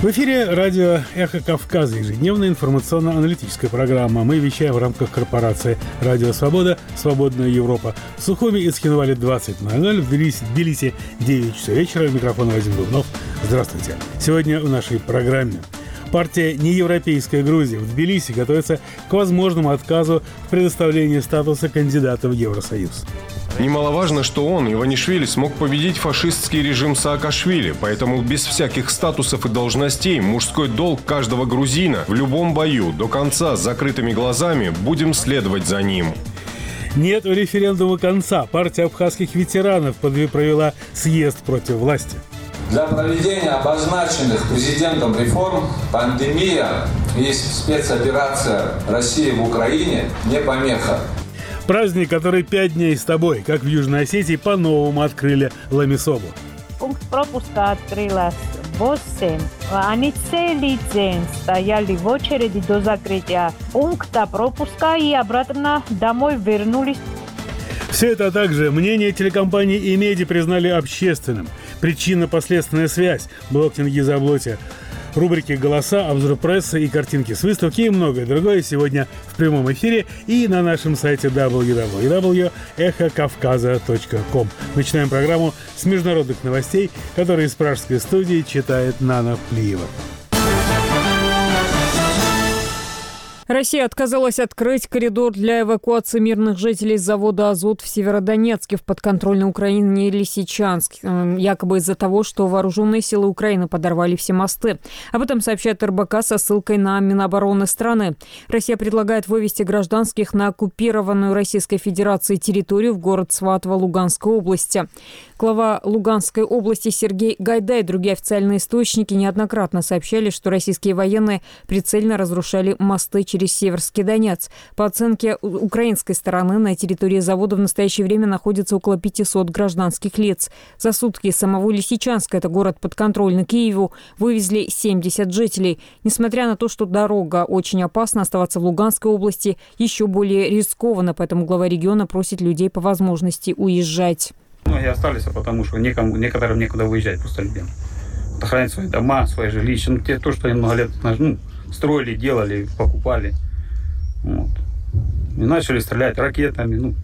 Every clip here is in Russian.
В эфире радио «Эхо Кавказа», ежедневная информационно-аналитическая программа. Мы вещаем в рамках корпорации «Радио Свобода», «Свободная Европа». В Сухуми и Цхинвале 20:00, в Тбилиси 9 часов вечера. Микрофон Вадим Дубнов. Здравствуйте. Сегодня в нашей программе. Партия «Неевропейская Грузия» в Тбилиси готовится к возможному отказу в предоставлении статуса кандидата в Евросоюз. Немаловажно, что он, Иванишвили, смог победить фашистский режим Саакашвили, поэтому без всяких статусов и должностей мужской долг каждого грузина в любом бою до конца с закрытыми глазами будем следовать за ним. Нет у референдума конца. Партия абхазских ветеранов провела съезд против власти. Для проведения обозначенных президентом реформ пандемия и спецоперация России в Украине не помеха. Праздник, который 5 дней с тобой, как в Южной Осетии, по-новому открыли Ламисобу. Пункт пропуска открылась в 8. Они целый день стояли в очереди до закрытия пункта пропуска и обратно домой вернулись. Все это, а также мнение телекомпании «Имеди» признали общественным. Причинно-последственная связь, блок Тенгиза Аблоти, рубрики «Голоса», обзор прессы и картинки с выставки и многое другое сегодня в прямом эфире и на нашем сайте www.echokavkaza.com. Начинаем программу с международных новостей, которые из пражской студии читает Нана Плиева. Россия отказалась открыть коридор для эвакуации мирных жителей с завода «Азот» в Северодонецке в подконтрольной Украине Лисичанск, якобы из-за того, что вооруженные силы Украины подорвали все мосты. Об этом сообщает РБК со ссылкой на Минобороны страны. Россия предлагает вывести гражданских на оккупированную Российской Федерацией территорию в город Сватово Луганской области. Глава Луганской области Сергей Гайдай и другие официальные источники неоднократно сообщали, что российские военные прицельно разрушали мосты через Северский Донец. По оценке украинской стороны, на территории завода в настоящее время находится около 500 гражданских лиц. За сутки из самого Лисичанска, это город подконтрольный Киеву, вывезли 70 жителей. Несмотря на то, что дорога очень опасна, оставаться в Луганской области еще более рискованно, поэтому глава региона просит людей по возможности уезжать. Многие остались, потому что некоторым некуда выезжать просто людям. Охранять свои дома, свои жилища. То, что они много лет строили, делали, покупали. Вот. И начали стрелять ракетами,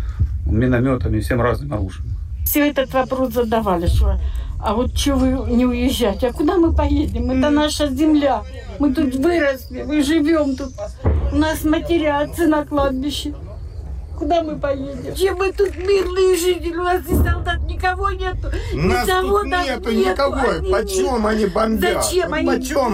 минометами, всем разным оружием. Все этот вопрос задавали, что а вот что вы не уезжаете? А куда мы поедем? Это наша земля. Мы тут выросли, мы живем тут. У нас матерятся на кладбище. Куда мы поедем? Чем мы тут мирные жители? У нас и солдат никого нету. У нас тут нету никого. Почем они бомбят? Зачем они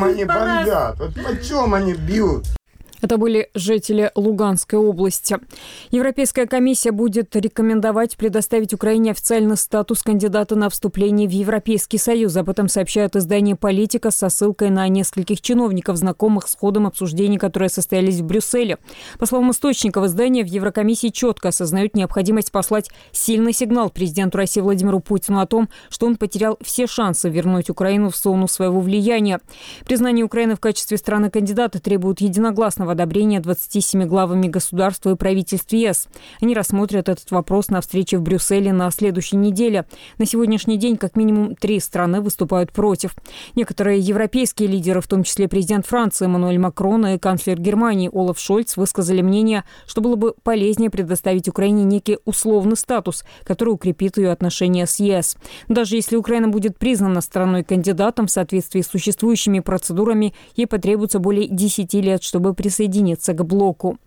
бомбят? Почем они бьют? Это были жители Луганской области. Европейская комиссия будет рекомендовать предоставить Украине официальный статус кандидата на вступление в Европейский Союз. Об этом сообщает издание «Политика» со ссылкой на нескольких чиновников, знакомых с ходом обсуждений, которые состоялись в Брюсселе. По словам источников издания, в Еврокомиссии четко осознают необходимость послать сильный сигнал президенту России Владимиру Путину о том, что он потерял все шансы вернуть Украину в зону своего влияния. Признание Украины в качестве страны-кандидата требует единогласного одобрения 27 главами государства и правительств ЕС. Они рассмотрят этот вопрос на встрече в Брюсселе на следующей неделе. На сегодняшний день как минимум 3 страны выступают против. Некоторые европейские лидеры, в том числе президент Франции Эммануэль Макрон и канцлер Германии Олаф Шольц, высказали мнение, что было бы полезнее предоставить Украине некий условный статус, который укрепит ее отношения с ЕС. Даже если Украина будет признана страной-кандидатом в соответствии с существующими процедурами, ей потребуется более 10 лет, чтобы присоединиться к блоку.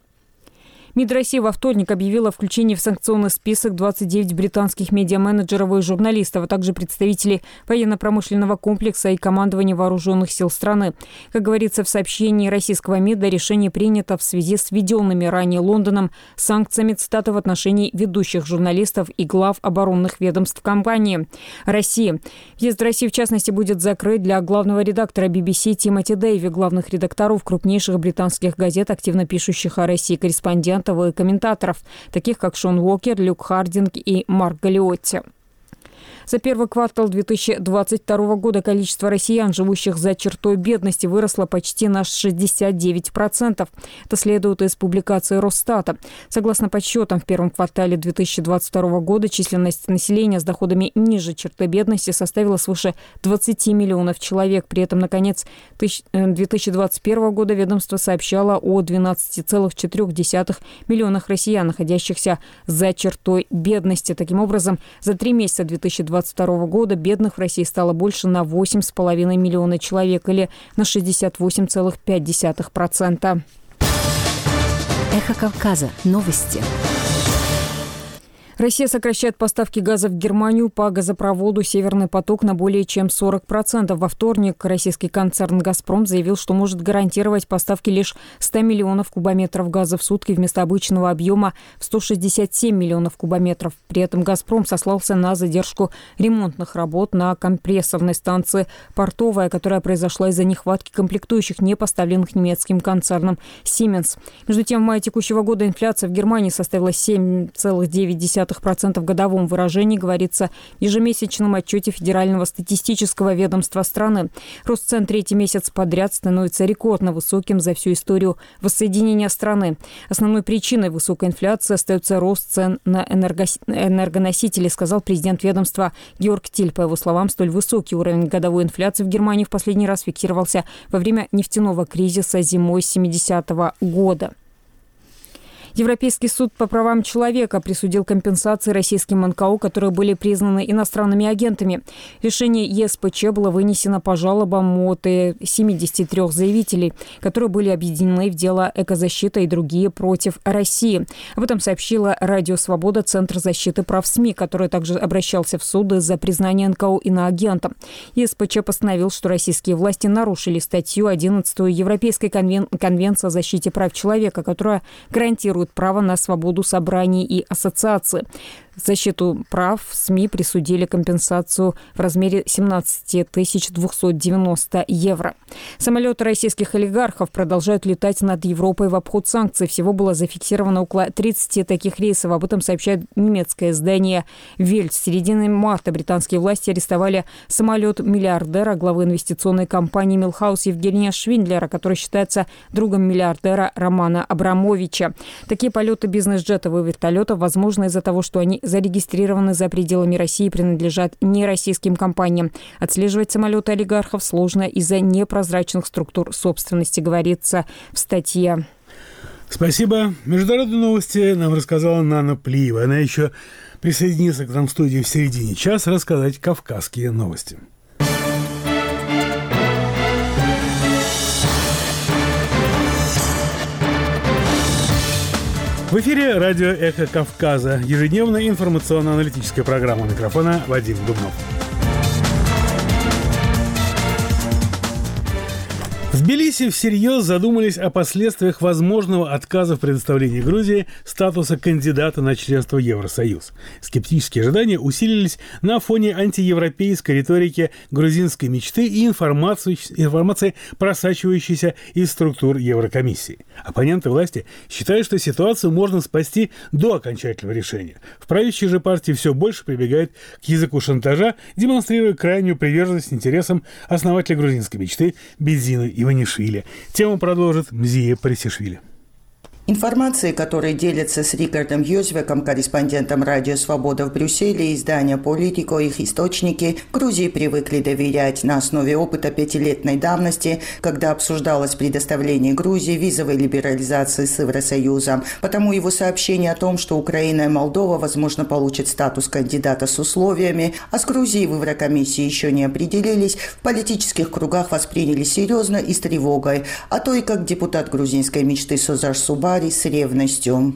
МИД России во вторник объявила о включении в санкционный список 29 британских медиаменеджеров и журналистов, а также представителей военно-промышленного комплекса и командования вооруженных сил страны. Как говорится в сообщении российского МИДа, решение принято в связи с введенными ранее Лондоном санкциями, цитата, в отношении ведущих журналистов и глав оборонных ведомств компании России. Въезд в Россию, в частности, будет закрыт для главного редактора BBC Тимоти Дэйви, главных редакторов крупнейших британских газет, активно пишущих о России корреспондентов и комментаторов, таких как Шон Уокер, Люк Хардинг и Марк Галиотти. За первый квартал 2022 года количество россиян, живущих за чертой бедности, выросло почти на 69%. Это следует из публикации Росстата. Согласно подсчетам, в первом квартале 2022 года численность населения с доходами ниже черты бедности составила свыше 20 миллионов человек. При этом, на конец 2021 года ведомство сообщало о 12,4 миллионах россиян, находящихся за чертой бедности. Таким образом, за 3 месяца 2022 года бедных в России стало больше на 8,5 миллиона человек или на 68,5%. Эхо Кавказа. Новости. Россия сокращает поставки газа в Германию по газопроводу «Северный поток» на более чем 40%. Во вторник российский концерн «Газпром» заявил, что может гарантировать поставки лишь 100 миллионов кубометров газа в сутки вместо обычного объема в 167 миллионов кубометров. При этом «Газпром» сослался на задержку ремонтных работ на компрессорной станции «Портовая», которая произошла из-за нехватки комплектующих, не поставленных немецким концерном «Сименс». Между тем, в мае текущего года инфляция в Германии составила 7,9% в годовом выражении, говорится в ежемесячном отчете Федерального статистического ведомства страны. Рост цен третий месяц подряд становится рекордно высоким за всю историю воссоединения страны. Основной причиной высокой инфляции остается рост цен на энергоносители, сказал президент ведомства Георг Тиль. По его словам, столь высокий уровень годовой инфляции в Германии в последний раз фиксировался во время нефтяного кризиса зимой 70-го года. Европейский суд по правам человека присудил компенсации российским НКО, которые были признаны иностранными агентами. Решение ЕСПЧ было вынесено по жалобам от 73 заявителей, которые были объединены в дело «Экозащита» и другие против России. Об этом сообщила Радио Свобода, Центр защиты прав СМИ, который также обращался в суд из-за признания НКО иноагентом. ЕСПЧ постановил, что российские власти нарушили статью 11 Европейской конвенции о защите прав человека, которая гарантирует право на свободу собраний и ассоциации. В защиту прав СМИ присудили компенсацию в размере 17 290 евро. Самолеты российских олигархов продолжают летать над Европой в обход санкций. Всего было зафиксировано около 30 таких рейсов. Об этом сообщает немецкое издание «Вельт». С середины марта британские власти арестовали самолет миллиардера, главы инвестиционной компании «Милхаус» Евгения Швиндлера, который считается другом миллиардера Романа Абрамовича. Такие полеты бизнес-джетов и вертолетов возможны из-за того, что они зарегистрированы за пределами России и принадлежат нероссийским компаниям. Отслеживать самолеты олигархов сложно из-за непрозрачных структур собственности, говорится в статье. Спасибо. Международные новости нам рассказала Нана Плиева. Она еще присоединится к нам в студии в середине часа рассказать кавказские новости. В эфире радио «Эхо Кавказа». Ежедневная информационно-аналитическая программа. Микрофона Вадим Дубнов. В Тбилиси всерьез задумались о последствиях возможного отказа в предоставлении Грузии статуса кандидата на членство в Евросоюз. Скептические ожидания усилились на фоне антиевропейской риторики грузинской мечты и информации, просачивающейся из структур Еврокомиссии. Оппоненты власти считают, что ситуацию можно спасти до окончательного решения. В правящей же партии все больше прибегает к языку шантажа, демонстрируя крайнюю приверженность интересам основателя грузинской мечты Бедзины Иванишвили. Тему продолжит Мзия Парисишвили. Информации, которые делятся с Рикардом Юзвеком, корреспондентом «Радио Свобода» в Брюсселе и издания «Политико», их источники в Грузии привыкли доверять на основе опыта пятилетней давности, когда обсуждалось предоставление Грузии визовой либерализации с Евросоюзом. Потому его сообщение о том, что Украина и Молдова, возможно, получат статус кандидата с условиями, а с Грузией в Еврокомиссии еще не определились, в политических кругах восприняли серьезно и с тревогой, а то и как депутат грузинской мечты Созар Субари с ревностью.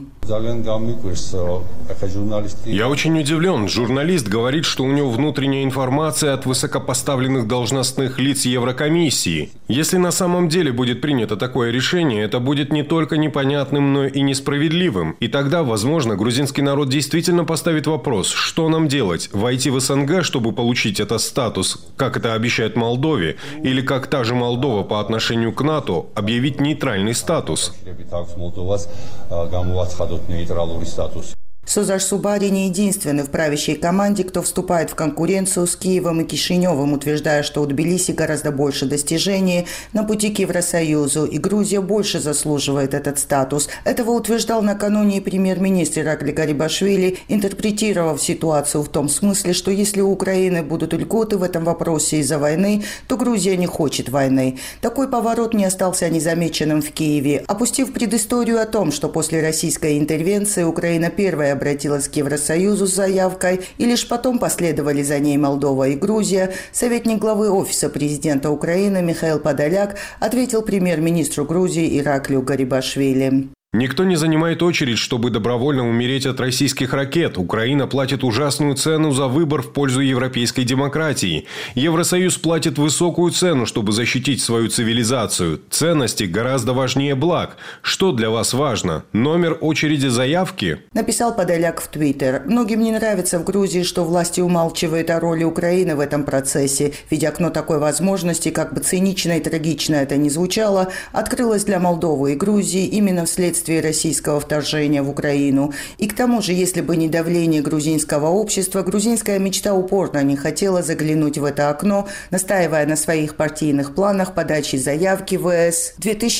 Я очень удивлен. Журналист говорит, что у него внутренняя информация от высокопоставленных должностных лиц Еврокомиссии. Если на самом деле будет принято такое решение, это будет не только непонятным, но и несправедливым. И тогда, возможно, грузинский народ действительно поставит вопрос, что нам делать? Войти в СНГ, чтобы получить этот статус, как это обещает Молдове, или как та же Молдова по отношению к НАТО объявить нейтральный статус? Созаш Субари не единственный в правящей команде, кто вступает в конкуренцию с Киевом и Кишиневым, утверждая, что у Тбилиси гораздо больше достижений на пути к Евросоюзу, и Грузия больше заслуживает этот статус. Этого утверждал накануне премьер-министр Иракли Гарибашвили, интерпретировав ситуацию в том смысле, что если у Украины будут льготы в этом вопросе из-за войны, то Грузия не хочет войны. Такой поворот не остался незамеченным в Киеве. Опустив предысторию о том, что после российской интервенции Украина первая обратилась к Евросоюзу с заявкой, и лишь потом последовали за ней Молдова и Грузия, советник главы Офиса президента Украины Михаил Подоляк ответил премьер-министру Грузии Ираклию Гарибашвили. Никто не занимает очередь, чтобы добровольно умереть от российских ракет. Украина платит ужасную цену за выбор в пользу европейской демократии. Евросоюз платит высокую цену, чтобы защитить свою цивилизацию. Ценности гораздо важнее благ. Что для вас важно? Номер очереди заявки? Написал Подоляк в Твиттер. Многим не нравится в Грузии, что власти умалчивают о роли Украины в этом процессе. Ведь окно такой возможности, как бы цинично и трагично это ни звучало, открылось для Молдовы и Грузии именно вследствие российского вторжения в Украину. И к тому же, если бы не давление грузинского общества, грузинская мечта упорно не хотела заглянуть в это окно, настаивая на своих партийных планах подачи заявки в ЕС в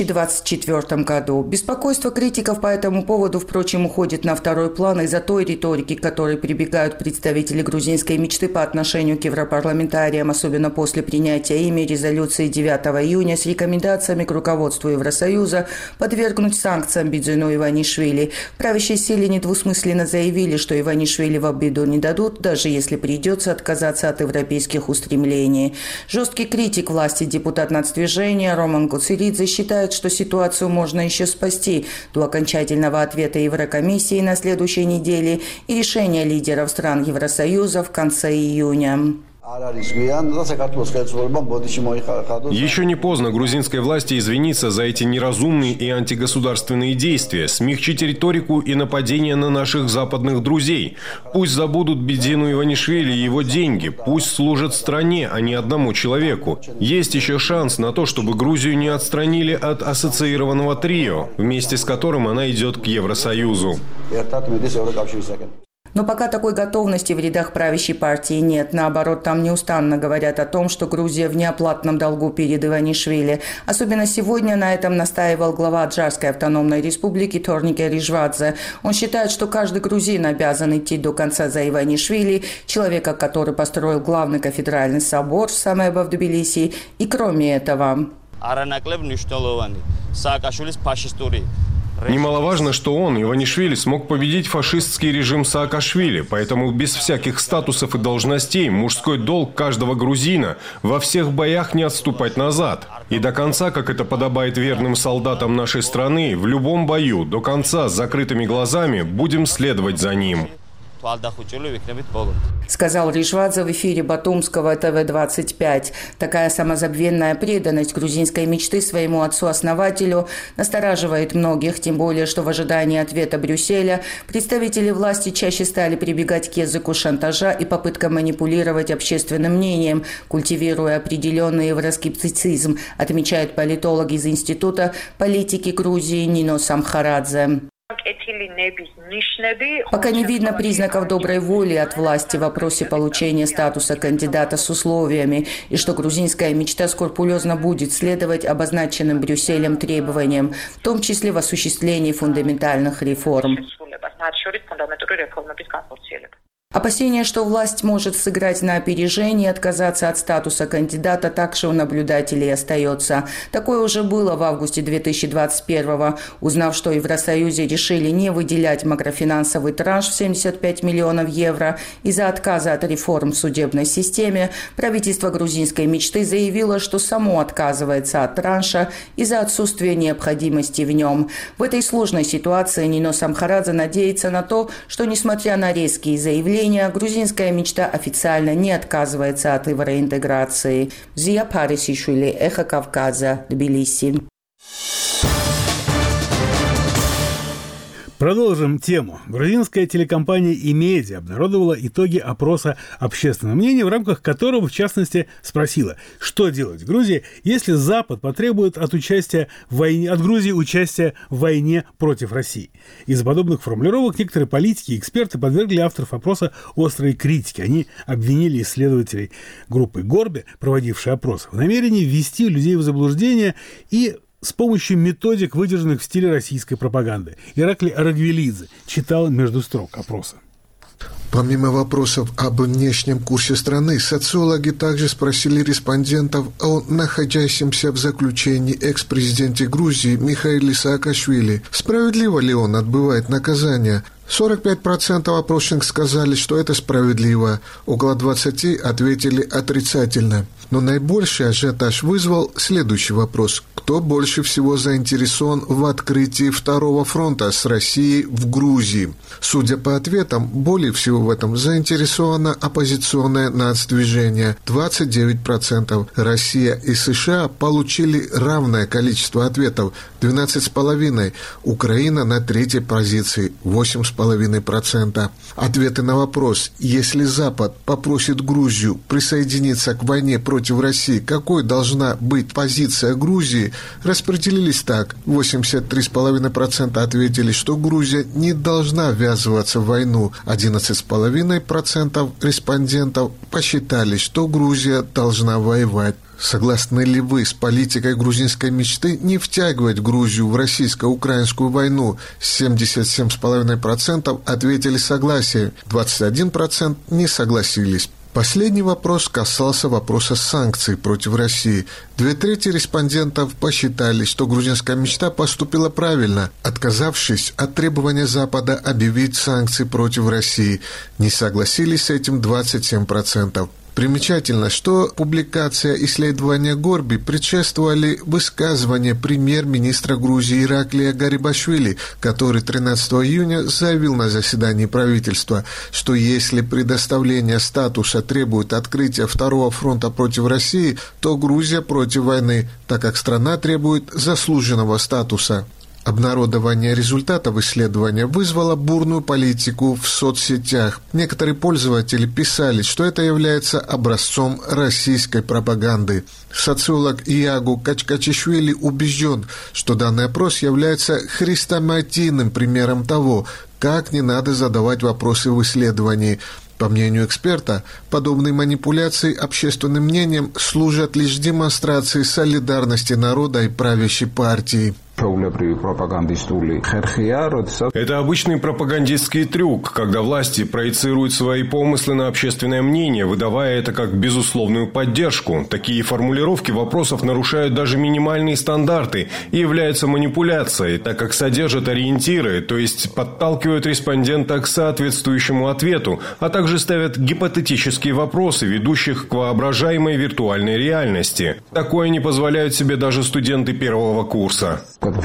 2024 году. Беспокойство критиков по этому поводу, впрочем, уходит на второй план из-за той риторики, к которой прибегают представители грузинской мечты по отношению к европарламентариям, особенно после принятия ими резолюции 9 июня с рекомендациями к руководству Евросоюза подвергнуть санкциям Бидзину Иванишвили. В правящей силе недвусмысленно заявили, что Иванишвили в обиду не дадут, даже если придется отказаться от европейских устремлений. Жесткий критик власти депутат нацдвижения Роман Куцеридзе считает, что ситуацию можно еще спасти до окончательного ответа Еврокомиссии на следующей неделе и решения лидеров стран Евросоюза в конце июня. Еще не поздно грузинской власти извиниться за эти неразумные и антигосударственные действия, смягчить риторику и нападения на наших западных друзей. Пусть забудут Бидзину Иванишвили и его деньги, пусть служат стране, а не одному человеку. Есть еще шанс на то, чтобы Грузию не отстранили от ассоциированного трио, вместе с которым она идет к Евросоюзу. Но пока такой готовности в рядах правящей партии нет. Наоборот, там неустанно говорят о том, что Грузия в неоплатном долгу перед Иванишвили. Особенно сегодня на этом настаивал глава Аджарской автономной республики Торнике Ришвадзе. Он считает, что каждый грузин обязан идти до конца за Иванишвили, человека, который построил главный кафедральный собор в Самеба в Тбилиси. И кроме этого... Немаловажно, что он, Иванишвили, смог победить фашистский режим Саакашвили, поэтому без всяких статусов и должностей мужской долг каждого грузина во всех боях не отступать назад. И до конца, как это подобает верным солдатам нашей страны, в любом бою, до конца, с закрытыми глазами, будем следовать за ним. Сказал Ришвадзе в эфире Батумского ТВ-25. Такая самозабвенная преданность грузинской мечты своему отцу-основателю настораживает многих, тем более, что в ожидании ответа Брюсселя представители власти чаще стали прибегать к языку шантажа и попыткам манипулировать общественным мнением, культивируя определенный евроскептицизм, отмечает политолог из Института политики Грузии Нино Самхарадзе. Пока не видно признаков доброй воли от власти в вопросе получения статуса кандидата с условиями, и что грузинская мечта скрупулезно будет следовать обозначенным Брюсселем требованиям, в том числе в осуществлении фундаментальных реформ. Опасение, что власть может сыграть на опережение и отказаться от статуса кандидата, также у наблюдателей остается. Такое уже было в августе 2021-го. Узнав, что в Евросоюзе решили не выделять макрофинансовый транш в 75 миллионов евро из-за отказа от реформ в судебной системе, правительство грузинской мечты заявило, что само отказывается от транша из-за отсутствия необходимости в нем. В этой сложной ситуации Нино Самхарадзе надеется на то, что, несмотря на резкие заявления, грузинская мечта официально не отказывается от евроинтеграции. Зия Парисишвили, Эхо Кавказа, Тбилиси. Продолжим тему. Грузинская телекомпания «Имедиа» обнародовала итоги опроса общественного мнения, в рамках которого, в частности, спросила, что делать в Грузии, если Запад потребует от Грузии участия в войне против России. Из-за подобных формулировок некоторые политики и эксперты подвергли авторов опроса острой критике. Они обвинили исследователей группы Горби, проводившей опрос, в намерении ввести людей в заблуждение и с помощью методик, выдержанных в стиле российской пропаганды. Ираклий Арагвелидзе читал между строк опроса. Помимо вопросов об внешнем курсе страны, социологи также спросили респондентов о находящемся в заключении экс-президенте Грузии Михаиле Саакашвили. Справедливо ли он отбывает наказание? 45% опрошенных сказали, что это справедливо, около 20% ответили отрицательно. Но наибольший ажиотаж вызвал следующий вопрос. Кто больше всего заинтересован в открытии второго фронта с Россией в Грузии? Судя по ответам, более всего в этом заинтересовано оппозиционное нацдвижение – 29%. Россия и США получили равное количество ответов – 12,5%. Украина на третьей позиции – 8,5%. Ответы на вопрос, если Запад попросит Грузию присоединиться к войне против России, какой должна быть позиция Грузии, распределились так. 83,5% ответили, что Грузия не должна ввязываться в войну. 11,5% респондентов посчитали, что Грузия должна воевать. Согласны ли вы с политикой грузинской мечты не втягивать Грузию в российско-украинскую войну? 77,5% ответили согласие, 21% не согласились. Последний вопрос касался вопроса санкций против России. 2/3 респондентов посчитали, что грузинская мечта поступила правильно, отказавшись от требования Запада объявить санкции против России. Не согласились с этим 27%. Примечательно, что публикация исследования Горби предшествовали высказывания премьер-министра Грузии Ираклия Гарибашвили, который 13 июня заявил на заседании правительства, что если предоставление статуса требует открытия второго фронта против России, то Грузия против войны, так как страна требует заслуженного статуса. Обнародование результатов исследования вызвало бурную политику в соцсетях. Некоторые пользователи писали, что это является образцом российской пропаганды. Социолог Иагу Качкачишвили убежден, что данный опрос является хрестоматийным примером того, как не надо задавать вопросы в исследовании. По мнению эксперта, подобные манипуляции общественным мнением служат лишь демонстрацией солидарности народа и правящей партии. Это обычный пропагандистский трюк, когда власти проецируют свои помыслы на общественное мнение, выдавая это как безусловную поддержку. Такие формулировки вопросов нарушают даже минимальные стандарты и являются манипуляцией, так как содержат ориентиры, то есть подталкивают респондента к соответствующему ответу, а также ставят гипотетические вопросы, ведущих к воображаемой виртуальной реальности. Такое не позволяют себе даже студенты первого курса.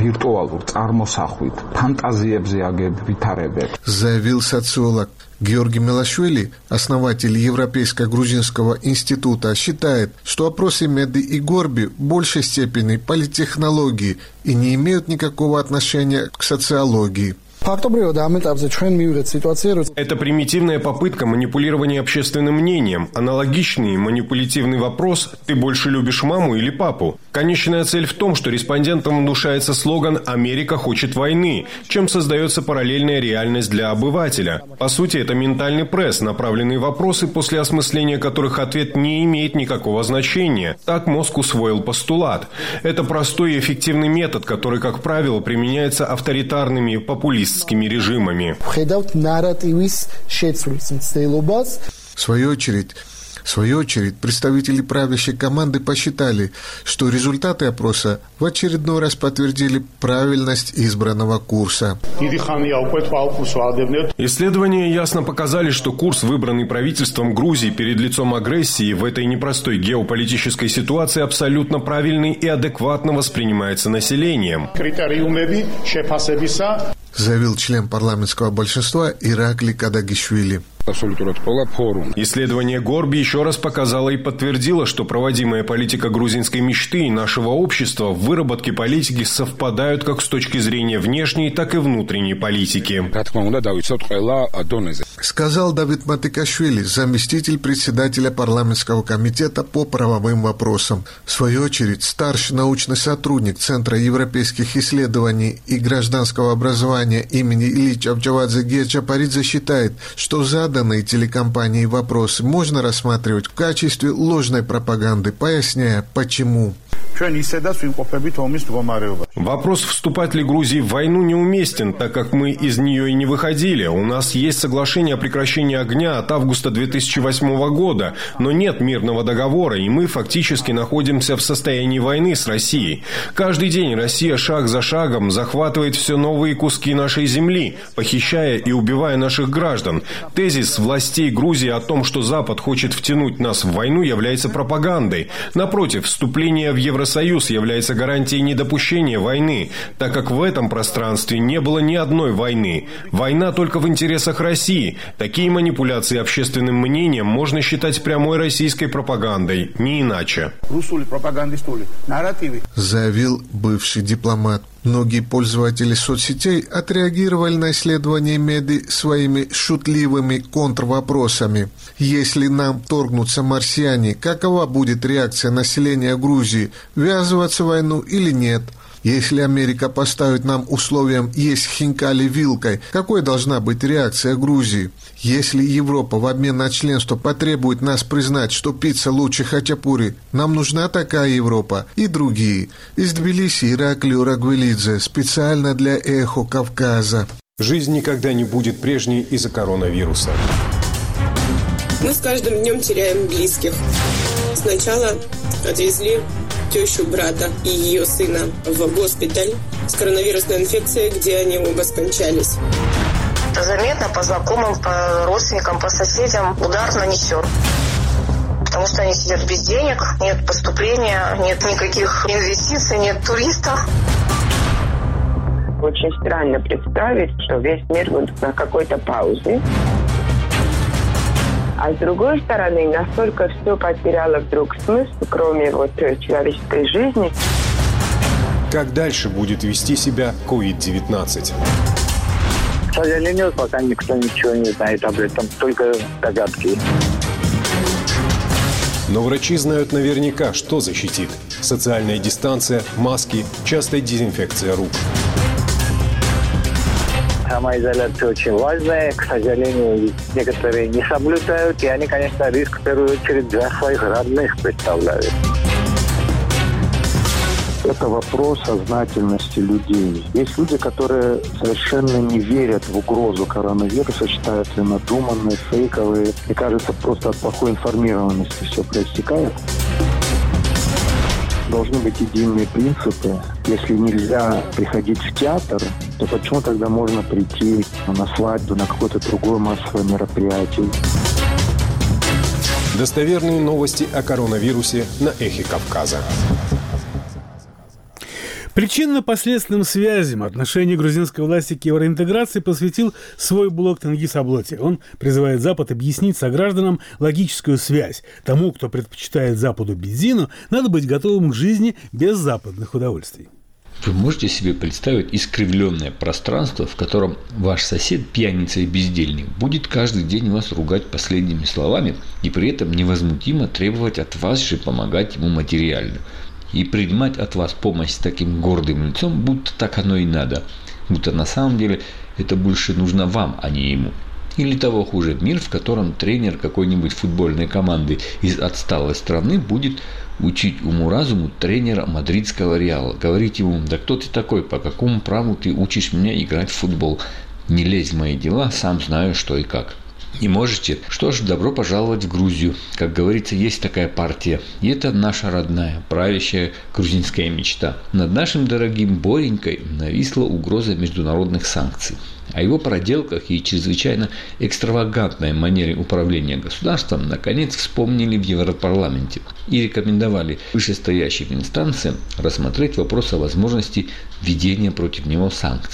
Заявил социолог. Георгий Мелашвили, основатель Европейско-грузинского института, считает, что опросы Меди и Горби в большей степени политтехнологии и не имеют никакого отношения к социологии. Это примитивная попытка манипулирования общественным мнением. Аналогичный манипулятивный вопрос «Ты больше любишь маму или папу?». Конечная цель в том, что респондентам внушается слоган «Америка хочет войны», чем создается параллельная реальность для обывателя. По сути, это ментальный пресс, направленные вопросы, после осмысления которых ответ не имеет никакого значения. Так мозг усвоил постулат. Это простой и эффективный метод, который, как правило, применяется авторитарными популистскими режимами. В свою очередь, представители правящей команды посчитали, что результаты опроса в очередной раз подтвердили правильность избранного курса. Исследования ясно показали, что курс, выбранный правительством Грузии перед лицом агрессии в этой непростой геополитической ситуации, абсолютно правильный и адекватно воспринимается населением. Заявил член парламентского большинства Ираклий Кадагишвили. Исследование Горби еще раз показало и подтвердило, что проводимая политика грузинской мечты и нашего общества в выработке политики совпадают как с точки зрения внешней, так и внутренней политики. Сказал Давид Матыкашвили, заместитель председателя парламентского комитета по правовым вопросам. В свою очередь, старший научный сотрудник Центра европейских исследований и гражданского образования имени Ильича Авчавадзе Герчапаридзе считает, что заданные телекомпанией вопросы можно рассматривать в качестве ложной пропаганды, поясняя, почему. Вопрос, вступать ли Грузии в войну, неуместен, так как мы из нее и не выходили. У нас есть соглашение о прекращении огня от августа 2008 года, но нет мирного договора, и мы фактически находимся в состоянии войны с Россией. Каждый день Россия шаг за шагом захватывает все новые куски нашей земли, похищая и убивая наших граждан. Тезис властей Грузии о том, что Запад хочет втянуть нас в войну, является пропагандой. Напротив, вступление в Евросоюз является гарантией недопущения войны, так как в этом пространстве не было ни одной войны. Война только в интересах России. Такие манипуляции общественным мнением можно считать прямой российской пропагандой, не иначе. Заявил бывший дипломат. Многие пользователи соцсетей отреагировали на исследование Меди своими шутливыми контрвопросами. Если нам вторгнутся марсиане, какова будет реакция населения Грузии? Ввязываться в войну или нет? Если Америка поставит нам условием есть хинкали вилкой, какой должна быть реакция Грузии? Если Европа в обмен на членство потребует нас признать, что пицца лучше хачапури, нам нужна такая Европа и другие. Из Тбилиси Ираклий Урагвелидзе, специально для «Эхо Кавказа». Жизнь никогда не будет прежней из-за коронавируса. Мы с каждым днем теряем близких. Сначала отвезли тещу брата и ее сына в госпиталь с коронавирусной инфекцией, где они оба скончались. Заметно по знакомым, по родственникам, по соседям удар нанесен. Потому что они сидят без денег, нет поступления, нет никаких инвестиций, нет туристов. Очень странно представить, что весь мир будет на какой-то паузе. А с другой стороны, настолько все потеряло вдруг смысл, кроме человеческой жизни. Как дальше будет вести себя COVID-19? К сожалению, пока никто ничего не знает об этом, только догадки. Но врачи знают наверняка, что защитит. Социальная дистанция, маски, частая дезинфекция рук. Самоизоляция очень важная. К сожалению, некоторые не соблюдают. И они, конечно, риск в первую очередь для своих родных представляют. Это вопрос сознательности людей. Есть люди, которые совершенно не верят в угрозу коронавируса, считают ее надуманной, фейковой. Мне кажется, просто от плохой информированности все проистекает. Должны быть единые принципы. Если нельзя приходить в театр, то почему тогда можно прийти на свадьбу, на какое-то другое массовое мероприятие? Достоверные новости о коронавирусе на «Эхе Кавказа». Причинно-последственным связям отношения грузинской власти к евроинтеграции посвятил свой блог Тенгиз Аблоти. Он призывает Запад объяснить согражданам логическую связь. Тому, кто предпочитает Западу бензину, надо быть готовым к жизни без западных удовольствий. Вы можете себе представить искривленное пространство, в котором ваш сосед, пьяница и бездельник, будет каждый день вас ругать последними словами и при этом невозмутимо требовать от вас же помогать ему материально. И принимать от вас помощь с таким гордым лицом, будто так оно и надо. Будто на самом деле это больше нужно вам, а не ему. Или того хуже, мир, в котором тренер какой-нибудь футбольной команды из отсталой страны будет учить уму-разуму тренера мадридского Реала. Говорить ему: да кто ты такой, по какому праву ты учишь меня играть в футбол? Не лезь в мои дела, сам знаю, что и как. Не можете? Что ж, добро пожаловать в Грузию. Как говорится, есть такая партия. И это наша родная, правящая грузинская мечта. Над нашим дорогим Боренькой нависла угроза международных санкций. О его проделках и чрезвычайно экстравагантной манере управления государством наконец вспомнили в Европарламенте и рекомендовали вышестоящим инстанциям рассмотреть вопрос о возможности введения против него санкций.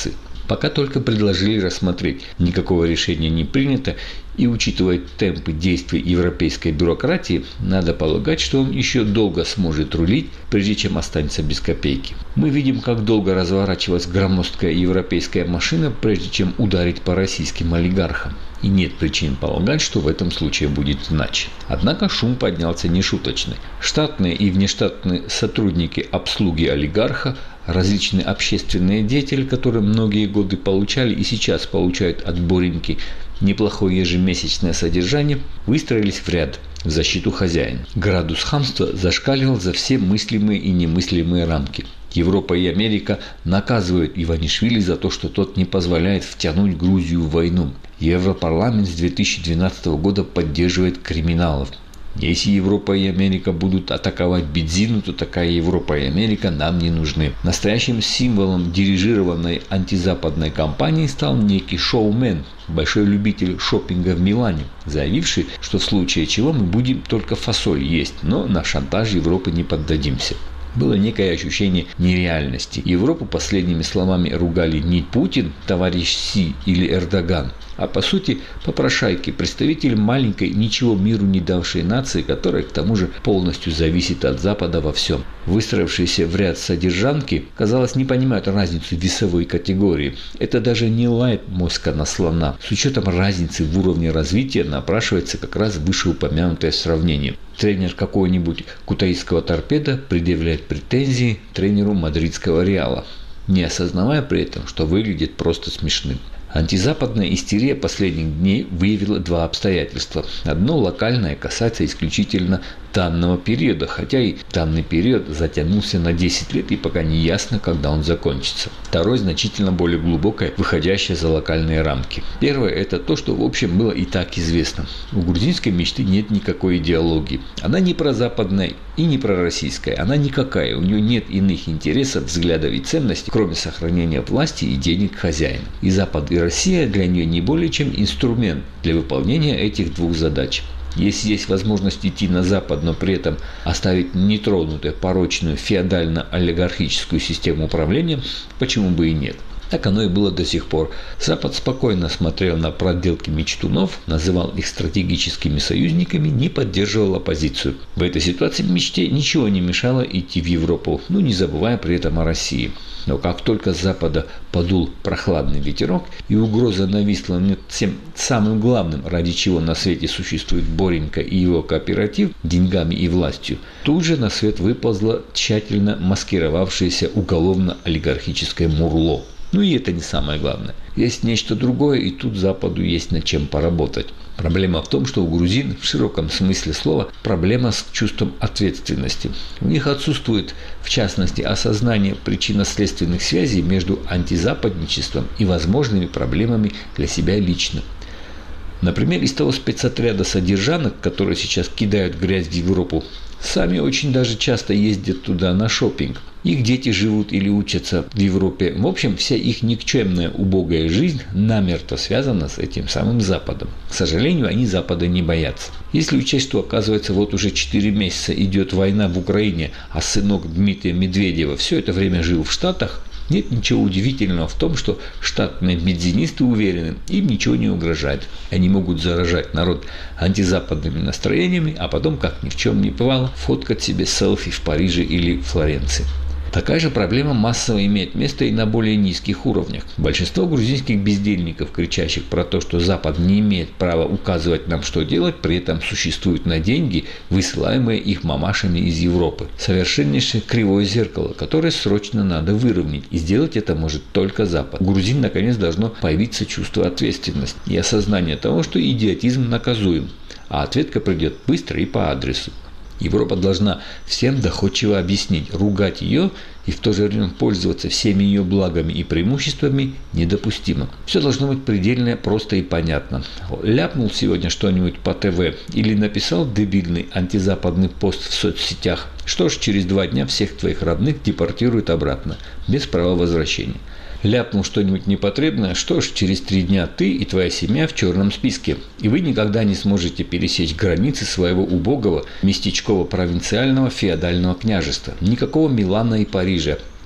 Пока только предложили рассмотреть. Никакого решения не принято, и учитывая темпы действий европейской бюрократии, надо полагать, что он еще долго сможет рулить, прежде чем останется без копейки. Мы видим, как долго разворачивалась громоздкая европейская машина, прежде чем ударить по российским олигархам. И нет причин полагать, что в этом случае будет иначе. Однако шум поднялся нешуточный. Штатные и внештатные сотрудники обслуги олигарха, различные общественные деятели, которые многие годы получали и сейчас получают от Бореньки неплохое ежемесячное содержание, выстроились в ряд в защиту хозяина. Градус хамства зашкаливал за все мыслимые и немыслимые рамки. Европа и Америка наказывают Иванишвили за то, что тот не позволяет втянуть Грузию в войну. Европарламент с 2012 года поддерживает криминалов. Если Европа и Америка будут атаковать Бедзину, то такая Европа и Америка нам не нужны. Настоящим символом дирижированной антизападной кампании стал некий шоумен, большой любитель шопинга в Милане, заявивший, что в случае чего мы будем только фасоль есть, но на шантаж Европы не поддадимся. Было некое ощущение нереальности. Европу последними словами ругали не Путин, товарищ Си или Эрдоган, а по сути попрошайки, представители маленькой, ничего миру не давшей нации, которая к тому же полностью зависит от Запада во всем. Выстроившиеся в ряд содержанки, казалось, не понимают разницу весовой категории. Это даже не лает моська на слона. С учетом разницы в уровне развития напрашивается как раз вышеупомянутое сравнение. Тренер какого-нибудь кутаисского торпеда предъявляет претензии тренеру мадридского Реала, не осознавая при этом, что выглядит просто смешным. Антизападная истерия последних дней выявила два обстоятельства. Одно локальное касается исключительно данного периода, хотя и данный период затянулся на 10 лет и пока не ясно, когда он закончится. Второе значительно более глубокое, выходящее за локальные рамки. Первое – это то, что в общем было и так известно. У грузинской мечты нет никакой идеологии. Она не прозападная и не пророссийская. Она никакая. У нее нет иных интересов, взглядов и ценностей, кроме сохранения власти и денег хозяина. И Запад, и Россия для нее не более чем инструмент для выполнения этих двух задач. Если есть возможность идти на Запад, но при этом оставить нетронутой порочную феодально-олигархическую систему управления, почему бы и нет? Так оно и было до сих пор. Запад спокойно смотрел на проделки мечтунов, называл их стратегическими союзниками, не поддерживал оппозицию. В этой ситуации мечте ничего не мешало идти в Европу, не забывая при этом о России. Но как только с Запада подул прохладный ветерок и угроза нависла над тем самым главным, ради чего на свете существует Боренька и его кооператив, деньгами и властью, тут же на свет выползло тщательно маскировавшееся уголовно-олигархическое мурло. И это не самое главное. Есть нечто другое, и тут Западу есть над чем поработать. Проблема в том, что у грузин, в широком смысле слова, проблема с чувством ответственности. У них отсутствует, в частности, осознание причинно-следственных связей между антизападничеством и возможными проблемами для себя лично. Например, из того спецотряда содержанок, которые сейчас кидают грязь в Европу, сами очень даже часто ездят туда на шопинг. Их дети живут или учатся в Европе. В общем, вся их никчемная убогая жизнь намертво связана с этим самым Западом. К сожалению, они Запада не боятся. Если учесть, что, оказывается, вот уже 4 месяца идет война в Украине, а сынок Дмитрия Медведева все это время жил в Штатах, нет ничего удивительного в том, что штатные медзинисты уверены, им ничего не угрожает. Они могут заражать народ антизападными настроениями, а потом, как ни в чем не бывало, фоткать себе селфи в Париже или Флоренции. Такая же проблема массово имеет место и на более низких уровнях. Большинство грузинских бездельников, кричащих про то, что Запад не имеет права указывать нам, что делать, при этом существуют на деньги, высылаемые их мамашами из Европы. Совершеннейшее кривое зеркало, которое срочно надо выровнять, и сделать это может только Запад. У грузин наконец должно появиться чувство ответственности и осознание того, что идиотизм наказуем, а ответка придет быстро и по адресу. Европа должна всем доходчиво объяснить, ругать ее и в то же время пользоваться всеми ее благами и преимуществами недопустимо. Все должно быть предельно просто и понятно. Ляпнул сегодня что-нибудь по ТВ или написал дебильный антизападный пост в соцсетях, что ж, через 2 дня всех твоих родных депортируют обратно, без права возвращения. Ляпнул что-нибудь непотребное, что ж, через 3 дня ты и твоя семья в черном списке, и вы никогда не сможете пересечь границы своего убогого местечково-провинциального феодального княжества. Никакого Милана и Парижа.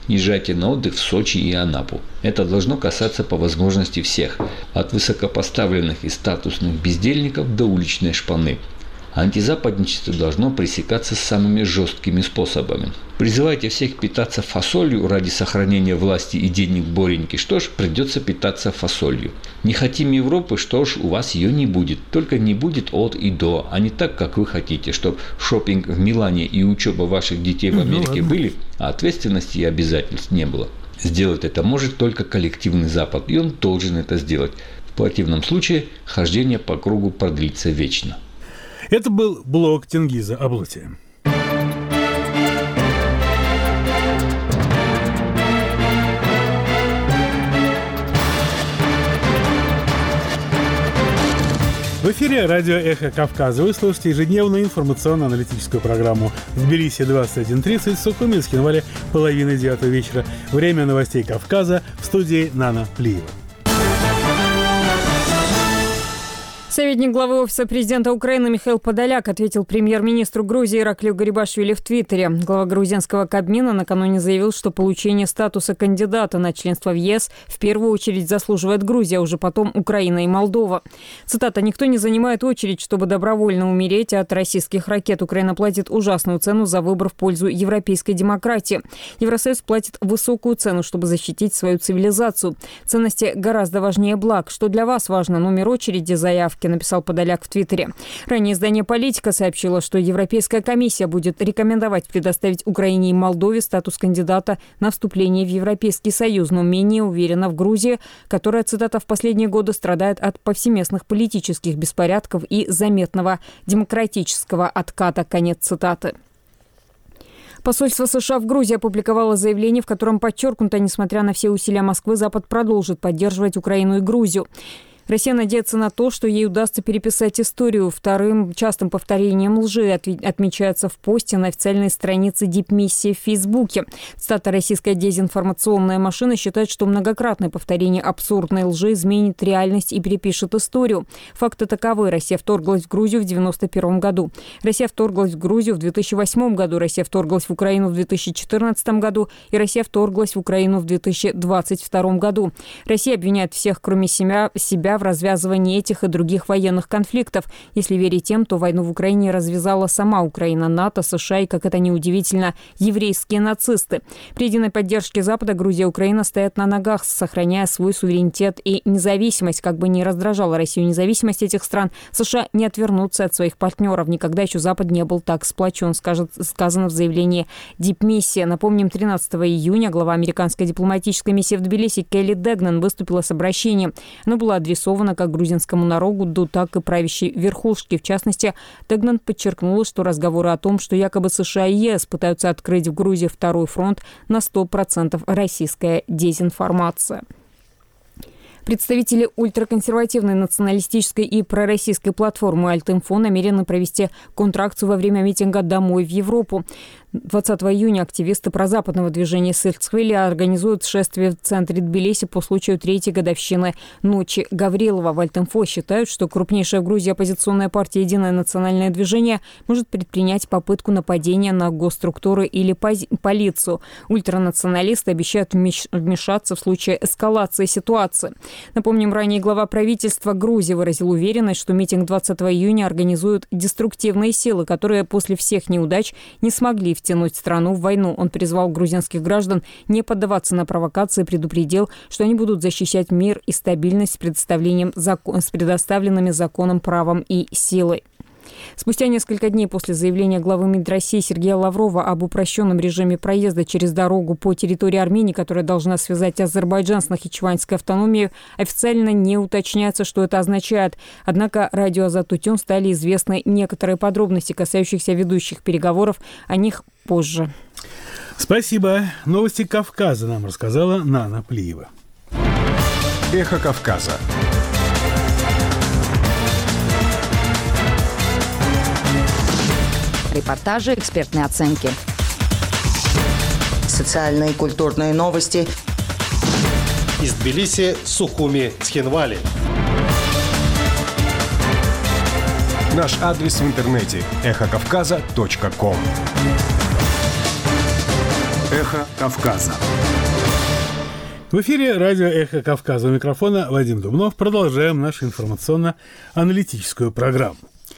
езжайте на отдых в Сочи и Анапу. Это должно касаться по возможности всех, от высокопоставленных и статусных бездельников до уличной шпаны. Антизападничество должно пресекаться самыми жесткими способами. Призывайте всех питаться фасолью ради сохранения власти и денег Бореньки. Что ж, придется питаться фасолью. Не хотим Европы, что ж, у вас ее не будет. Только не будет от и до, а не так, как вы хотите, чтобы шопинг в Милане и учеба ваших детей в Америке были, а ответственности и обязательств не было. Сделать это может только коллективный Запад, и он должен это сделать. В противном случае хождение по кругу продлится вечно. Это был блог Тенгиза Аблотия. В эфире радио «Эхо Кавказа». Вы слушаете ежедневную информационно-аналитическую программу в Тбилиси 21:30, в Сухуми, Схинвале, 8:30 вечера. Время новостей Кавказа, в студии Нана Плиева. Советник главы Офиса президента Украины Михаил Подоляк ответил премьер-министру Грузии Ираклию Гарибашвили в Твиттере. Глава грузинского Кабмина накануне заявил, что получение статуса кандидата на членство в ЕС в первую очередь заслуживает Грузия, а уже потом Украина и Молдова. Цитата: «Никто не занимает очередь, чтобы добровольно умереть от российских ракет. Украина платит ужасную цену за выбор в пользу европейской демократии. Евросоюз платит высокую цену, чтобы защитить свою цивилизацию. Ценности гораздо важнее благ. Что для вас важно? Номер очереди, заявки», написал Подоляк в Твиттере. Ранее издание «Политика» сообщило, что Европейская комиссия будет рекомендовать предоставить Украине и Молдове статус кандидата на вступление в Европейский Союз, но менее уверенно в Грузии, которая, цитата, в последние годы страдает от повсеместных политических беспорядков и заметного демократического отката. Конец цитаты. Посольство США в Грузии опубликовало заявление, в котором подчеркнуто, несмотря на все усилия Москвы, Запад продолжит поддерживать Украину и Грузию. Россия надеется на то, что ей удастся переписать историю. Вторым частым повторением лжи отмечается в посте на официальной странице дипмиссии в Фейсбуке. Цитата: «Российская дезинформационная машина считает, что многократное повторение абсурдной лжи изменит реальность и перепишет историю. Факты таковы. Россия вторглась в Грузию в 1991 году. Россия вторглась в Грузию в 2008 году. Россия вторглась в Украину в 2014 году. И Россия вторглась в Украину в 2022 году. Россия обвиняет всех, кроме себя в развязывании этих и других военных конфликтов. Если верить тем, то войну в Украине развязала сама Украина, НАТО, США и, как это ни удивительно, еврейские нацисты. При единой поддержке Запада Грузия и Украина стоят на ногах, сохраняя свой суверенитет и независимость. Как бы ни раздражала Россию независимость этих стран, США не отвернутся от своих партнеров. Никогда еще Запад не был так сплочен, сказано в заявлении дипмиссии. Напомним, 13 июня глава американской дипломатической миссии в Тбилиси Келли Дегнан выступила с обращением. Оно было адресовано как грузинскому народу, так и правящей верхушке. В частности, Дегнан подчеркнула, что разговоры о том, что якобы США и ЕС пытаются открыть в Грузии второй фронт, на 100% российская дезинформация. Представители ультраконсервативной националистической и пророссийской платформы «Альтинфо» намерены провести контракцию во время митинга «Домой в Европу». 20 июня активисты прозападного движения «Сельцхвили» организуют шествие в центре Тбилиси по случаю 3-й годовщины ночи Гаврилова. В «Альтинфо» считают, что крупнейшая в Грузии оппозиционная партия «Единое национальное движение» может предпринять попытку нападения на госструктуры или полицию. Ультранационалисты обещают вмешаться в случае эскалации ситуации. Напомним, ранее глава правительства Грузии выразил уверенность, что митинг 20 июня организуют деструктивные силы, которые после всех неудач не смогли втянуть страну в войну. Он призвал грузинских граждан не поддаваться на провокации и предупредил, что они будут защищать мир и стабильность с предоставленными законом, правом и силой. Спустя несколько дней после заявления главы МИД России Сергея Лаврова об упрощенном режиме проезда через дорогу по территории Армении, которая должна связать Азербайджан с Нахичеванской автономией, официально не уточняется, что это означает. Однако радио «Азат-Утюн» стали известны некоторые подробности, касающиеся ведущих переговоров. О них позже. Спасибо. Новости Кавказа нам рассказала Нана Плиева. Эхо Кавказа. Репортажи, экспертные оценки. Социальные и культурные новости. Из Тбилиси, Сухуми, Схинвали. Наш адрес в интернете – эхокавказа.ком. Эхо Кавказа. В эфире радио «Эхо Кавказа». У микрофона Вадим Дубнов. Продолжаем нашу информационно-аналитическую программу.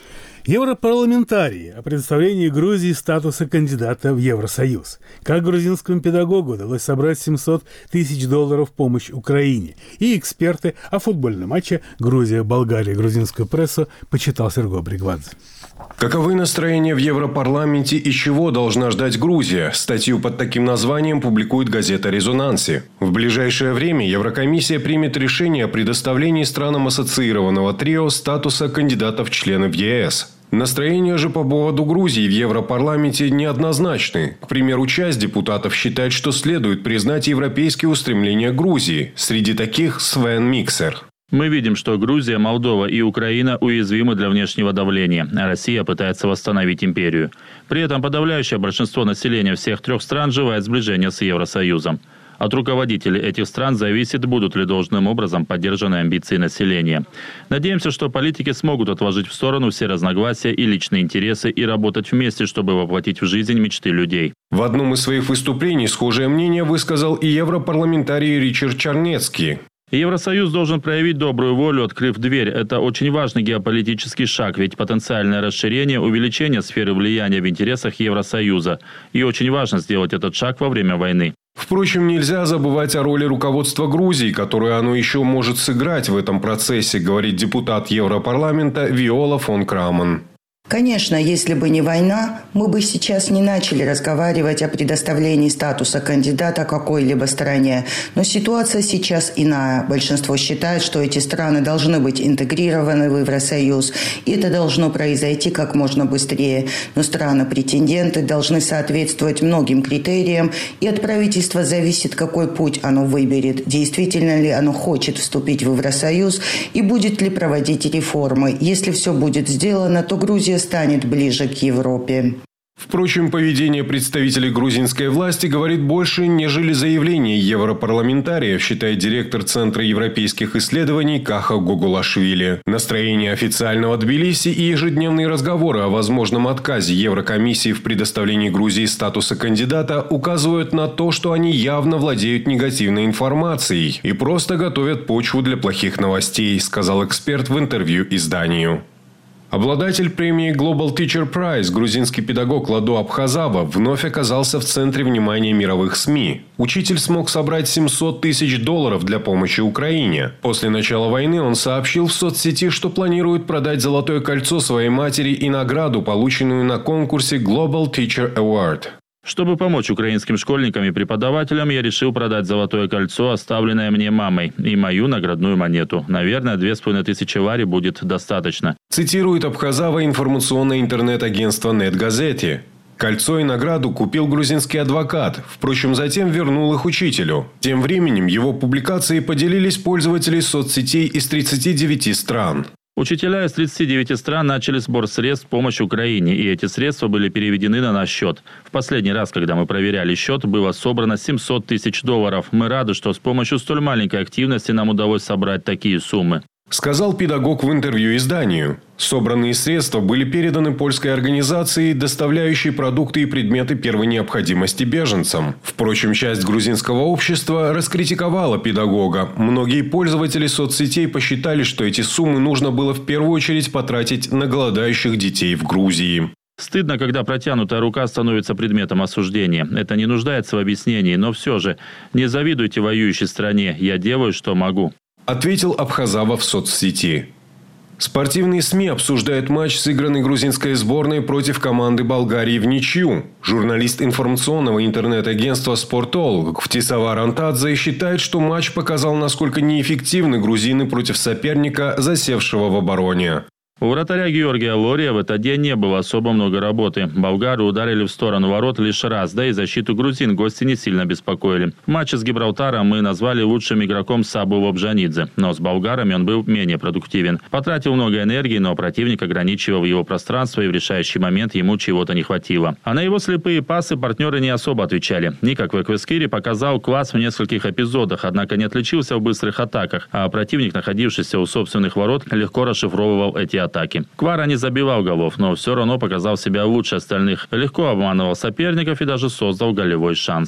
Европарламентарии о предоставлении Грузии статуса кандидата в Евросоюз. Как грузинскому педагогу удалось собрать $700 тысяч в помощь Украине. И эксперты о футбольном матче Грузия-Болгария. Грузинскую прессу почитал Серго Бригвадзе. Каковы настроения в Европарламенте и чего должна ждать Грузия? Статью под таким названием публикует газета «Резонанси». В ближайшее время Еврокомиссия примет решение о предоставлении странам ассоциированного трио статуса кандидатов в члены в ЕС. Настроения же по поводу Грузии в Европарламенте неоднозначны. К примеру, часть депутатов считает, что следует признать европейские устремления Грузии. Среди таких Свен Миксер. Мы видим, что Грузия, Молдова и Украина уязвимы для внешнего давления, а Россия пытается восстановить империю. При этом подавляющее большинство населения всех трех стран желает сближения с Евросоюзом. От руководителей этих стран зависит, будут ли должным образом поддержаны амбиции населения. Надеемся, что политики смогут отложить в сторону все разногласия и личные интересы и работать вместе, чтобы воплотить в жизнь мечты людей. В одном из своих выступлений схожее мнение высказал и европарламентарий Ричард Чарнецкий. Евросоюз должен проявить добрую волю, открыв дверь. Это очень важный геополитический шаг, ведь потенциальное расширение, увеличение сферы влияния в интересах Евросоюза. И очень важно сделать этот шаг во время войны. Впрочем, нельзя забывать о роли руководства Грузии, которую оно еще может сыграть в этом процессе, говорит депутат Европарламента Виола фон Крамон. Конечно, если бы не война, мы бы сейчас не начали разговаривать о предоставлении статуса кандидата какой-либо стране. Но ситуация сейчас иная. Большинство считает, что эти страны должны быть интегрированы в Евросоюз. И это должно произойти как можно быстрее. Но страны-претенденты должны соответствовать многим критериям. И от правительства зависит, какой путь оно выберет. Действительно ли оно хочет вступить в Евросоюз и будет ли проводить реформы. Если все будет сделано, то Грузия станет ближе к Европе. Впрочем, поведение представителей грузинской власти говорит больше, нежели заявление европарламентариев, считает директор Центра европейских исследований Каха Гогулашвили. Настроение официального Тбилиси и ежедневные разговоры о возможном отказе Еврокомиссии в предоставлении Грузии статуса кандидата указывают на то, что они явно владеют негативной информацией и просто готовят почву для плохих новостей, сказал эксперт в интервью изданию. Обладатель премии Global Teacher Prize, грузинский педагог Ладо Абхазава, вновь оказался в центре внимания мировых СМИ. Учитель смог собрать $700 тысяч для помощи Украине. После начала войны он сообщил в соцсети, что планирует продать золотое кольцо своей матери и награду, полученную на конкурсе Global Teacher Award. Чтобы помочь украинским школьникам и преподавателям, я решил продать золотое кольцо, оставленное мне мамой, и мою наградную монету. Наверное, 2500 лари будет достаточно. Цитирует Абхазава информационное интернет-агентство «Нет-Газети». Кольцо и награду купил грузинский адвокат, впрочем, затем вернул их учителю. Тем временем его публикации поделились пользователи соцсетей из 39 стран. Учителя из 39 стран начали сбор средств в помощь Украине, и эти средства были переведены на наш счет. В последний раз, когда мы проверяли счет, было собрано $700 тысяч. Мы рады, что с помощью столь маленькой активности нам удалось собрать такие суммы. Сказал педагог в интервью изданию. Собранные средства были переданы польской организации, доставляющей продукты и предметы первой необходимости беженцам. Впрочем, часть грузинского общества раскритиковала педагога. Многие пользователи соцсетей посчитали, что эти суммы нужно было в первую очередь потратить на голодающих детей в Грузии. Стыдно, когда протянутая рука становится предметом осуждения. Это не нуждается в объяснении, но все же не завидуйте воюющей стране. Я делаю, что могу. Ответил Абхазава в соцсети. Спортивные СМИ обсуждают матч, сыгранный грузинской сборной против команды Болгарии в ничью. Журналист информационного интернет-агентства «Спортолог» Втисавар Антадзе считает, что матч показал, насколько неэффективны грузины против соперника, засевшего в обороне. У вратаря Георгия Лория в этот день не было особо много работы. Болгары ударили в сторону ворот лишь раз, да и защиту грузин гости не сильно беспокоили. В матче с Гибралтаром мы назвали лучшим игроком Сабу Лобжанидзе, но с болгарами он был менее продуктивен. Потратил много энергии, но противник ограничивал его пространство, и в решающий момент ему чего-то не хватило. А на его слепые пасы партнеры не особо отвечали. Ника Квеквескири показал класс в нескольких эпизодах, однако не отличился в быстрых атаках, а противник, находившийся у собственных ворот, легко расшифровывал эти атаки. Квара не забивал голов, но все равно показал себя лучше остальных. Легко обманывал соперников и даже создал голевой шанс.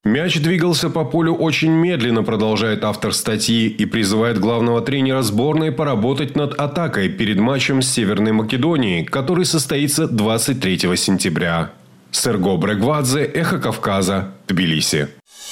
Мяч двигался по полю очень медленно, продолжает автор статьи, и призывает главного тренера сборной поработать над атакой перед матчем с Северной Македонией, который состоится 23 сентября. Серго Брегвадзе, Эхо Кавказа, Тбилиси.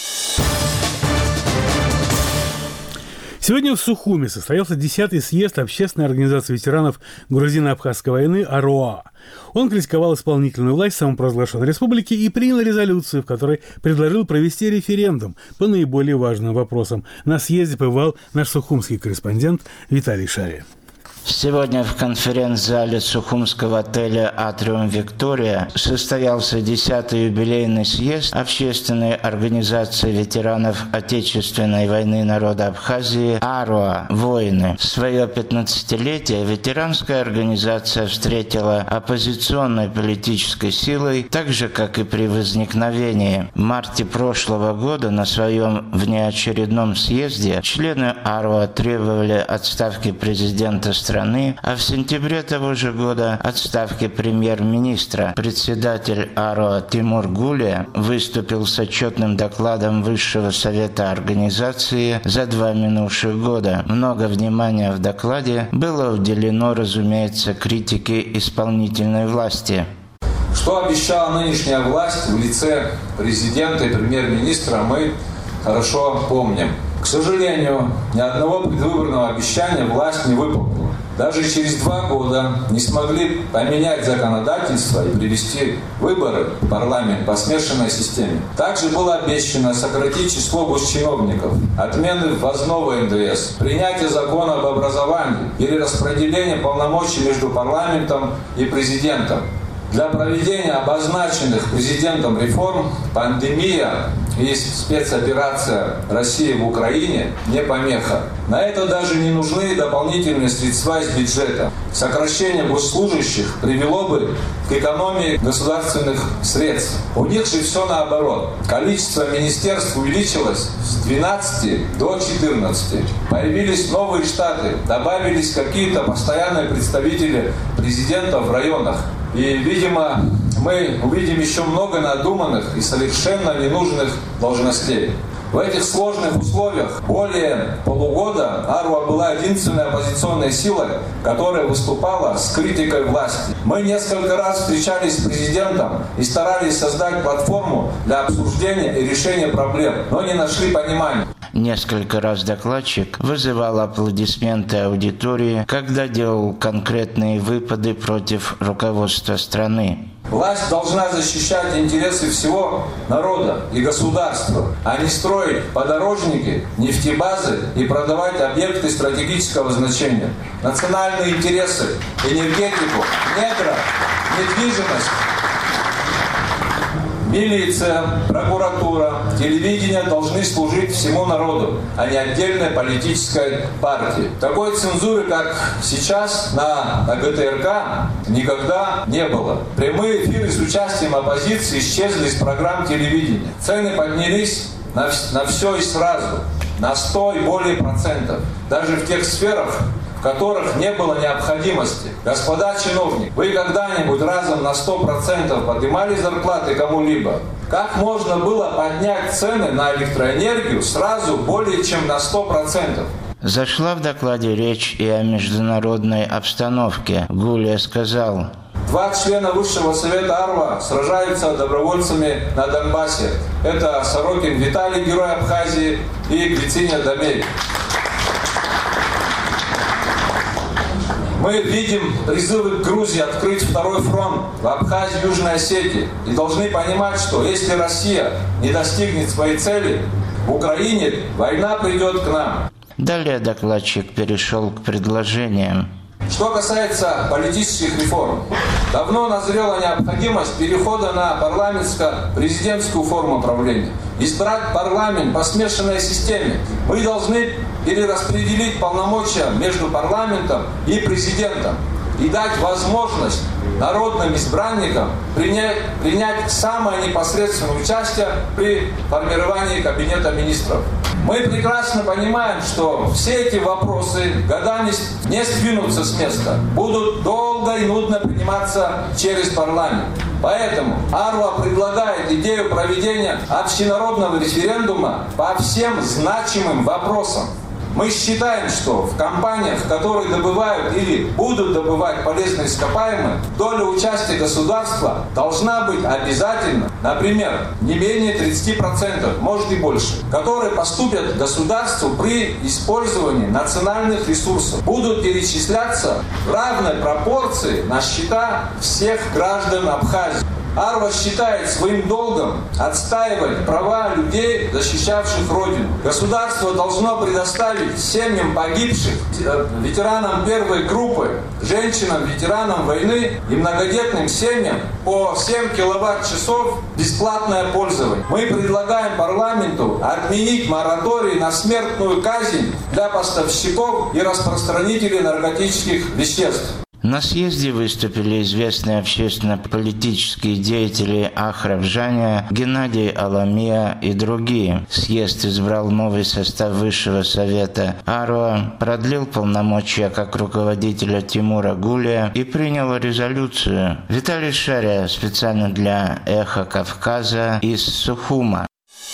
Сегодня в Сухуми состоялся 10-й съезд Общественной организации ветеранов Грузино-Абхазской войны АРОА. Он критиковал исполнительную власть самопровозглашенной республики и принял резолюцию, в которой предложил провести референдум по наиболее важным вопросам. На съезде побывал наш сухумский корреспондент Виталий Шария. Сегодня в конференц-зале сухумского отеля «Атриум Виктория» состоялся 10-й юбилейный съезд Общественной организации ветеранов Отечественной войны народа Абхазии «АРОА. Воины». В свое 15-летие ветеранская организация встретила оппозиционной политической силой, так же, как и при возникновении. В марте прошлого года на своем внеочередном съезде члены АРОА требовали отставки президента страны, а в сентябре того же года отставки премьер-министра. Председатель АРОА Тимур Гулия выступил с отчетным докладом Высшего совета организации за 2 минувших года. Много внимания в докладе было уделено, разумеется, критике исполнительной власти. Что обещала нынешняя власть в лице президента и премьер-министра, мы хорошо помним. К сожалению, ни одного предвыборного обещания власть не выполнила. Даже через 2 года не смогли поменять законодательство и привести выборы в парламент по смешанной системе. Также было обещано сократить число госчиновников, отмены ввозного НДС, принятие закона об образовании, перераспределение полномочий между парламентом и президентом. Для проведения обозначенных президентом реформ пандемия и спецоперация России в Украине не помеха. На это даже не нужны дополнительные средства из бюджета. Сокращение госслужащих привело бы к экономии государственных средств. У них же все наоборот. Количество министерств увеличилось с 12 до 14. Появились новые штаты, добавились какие-то постоянные представители президента в районах. И, видимо, мы увидим еще много надуманных и совершенно ненужных должностей. В этих сложных условиях более полугода АРОА была единственной оппозиционной силой, которая выступала с критикой власти. Мы несколько раз встречались с президентом и старались создать платформу для обсуждения и решения проблем, но не нашли понимания. Несколько раз докладчик вызывал аплодисменты аудитории, когда делал конкретные выпады против руководства страны. Власть должна защищать интересы всего народа и государства, а не строить подорожники, нефтебазы и продавать объекты стратегического значения. Национальные интересы, энергетику, недра, недвижимость, милиция, прокуратура, телевидение должны служить всему народу, а не отдельной политической партии. Такой цензуры, как сейчас на ГТРК, никогда не было. Прямые эфиры с участием оппозиции исчезли из программ телевидения. Цены поднялись на все и сразу, на 100 и более процентов. Даже в тех сферах, в которых не было необходимости. Господа чиновники, вы когда-нибудь разом на 100% поднимали зарплаты кому-либо? Как можно было поднять цены на электроэнергию сразу более чем на 100%? Зашла в докладе речь и о международной обстановке. Гулия сказал: 2 члена Высшего совета АРОА сражаются добровольцами на Донбассе. Это Сорокин Виталий, герой Абхазии, и Грициня Дамель. Мы видим призывы к Грузии открыть 2-й фронт в Абхазии и Южной Осетии. И должны понимать, что если Россия не достигнет своей цели, в Украине война придет к нам. Далее докладчик перешел к предложениям. Что касается политических реформ, давно назрела необходимость перехода на парламентско-президентскую форму правления. Избрать парламент по смешанной системе. Мы должны перераспределить полномочия между парламентом и президентом и дать возможность народным избранникам принять самое непосредственное участие при формировании Кабинета министров. Мы прекрасно понимаем, что все эти вопросы годами не сдвинутся с места, будут долго и нудно приниматься через парламент. Поэтому Арва предлагает идею проведения общенародного референдума по всем значимым вопросам. Мы считаем, что в компаниях, которые добывают или будут добывать полезные ископаемые, доля участия государства должна быть обязательно, например, не менее 30%, может и больше, которые поступят государству при использовании национальных ресурсов, будут перечисляться в равной пропорции на счета всех граждан Абхазии. Арва считает своим долгом отстаивать права людей, защищавших Родину. Государство должно предоставить семьям погибших, ветеранам первой группы, женщинам, ветеранам войны и многодетным семьям по 7 киловатт-часов бесплатное пользование. Мы предлагаем парламенту отменить мораторий на смертную казнь для поставщиков и распространителей наркотических веществ. На съезде выступили известные общественно-политические деятели Ахрабжания, Геннадий Аламия и другие. Съезд избрал новый состав Высшего совета Арва, продлил полномочия как руководителя Тимура Гулия и принял резолюцию. Виталий Шария специально для «Эхо Кавказа» из Сухума.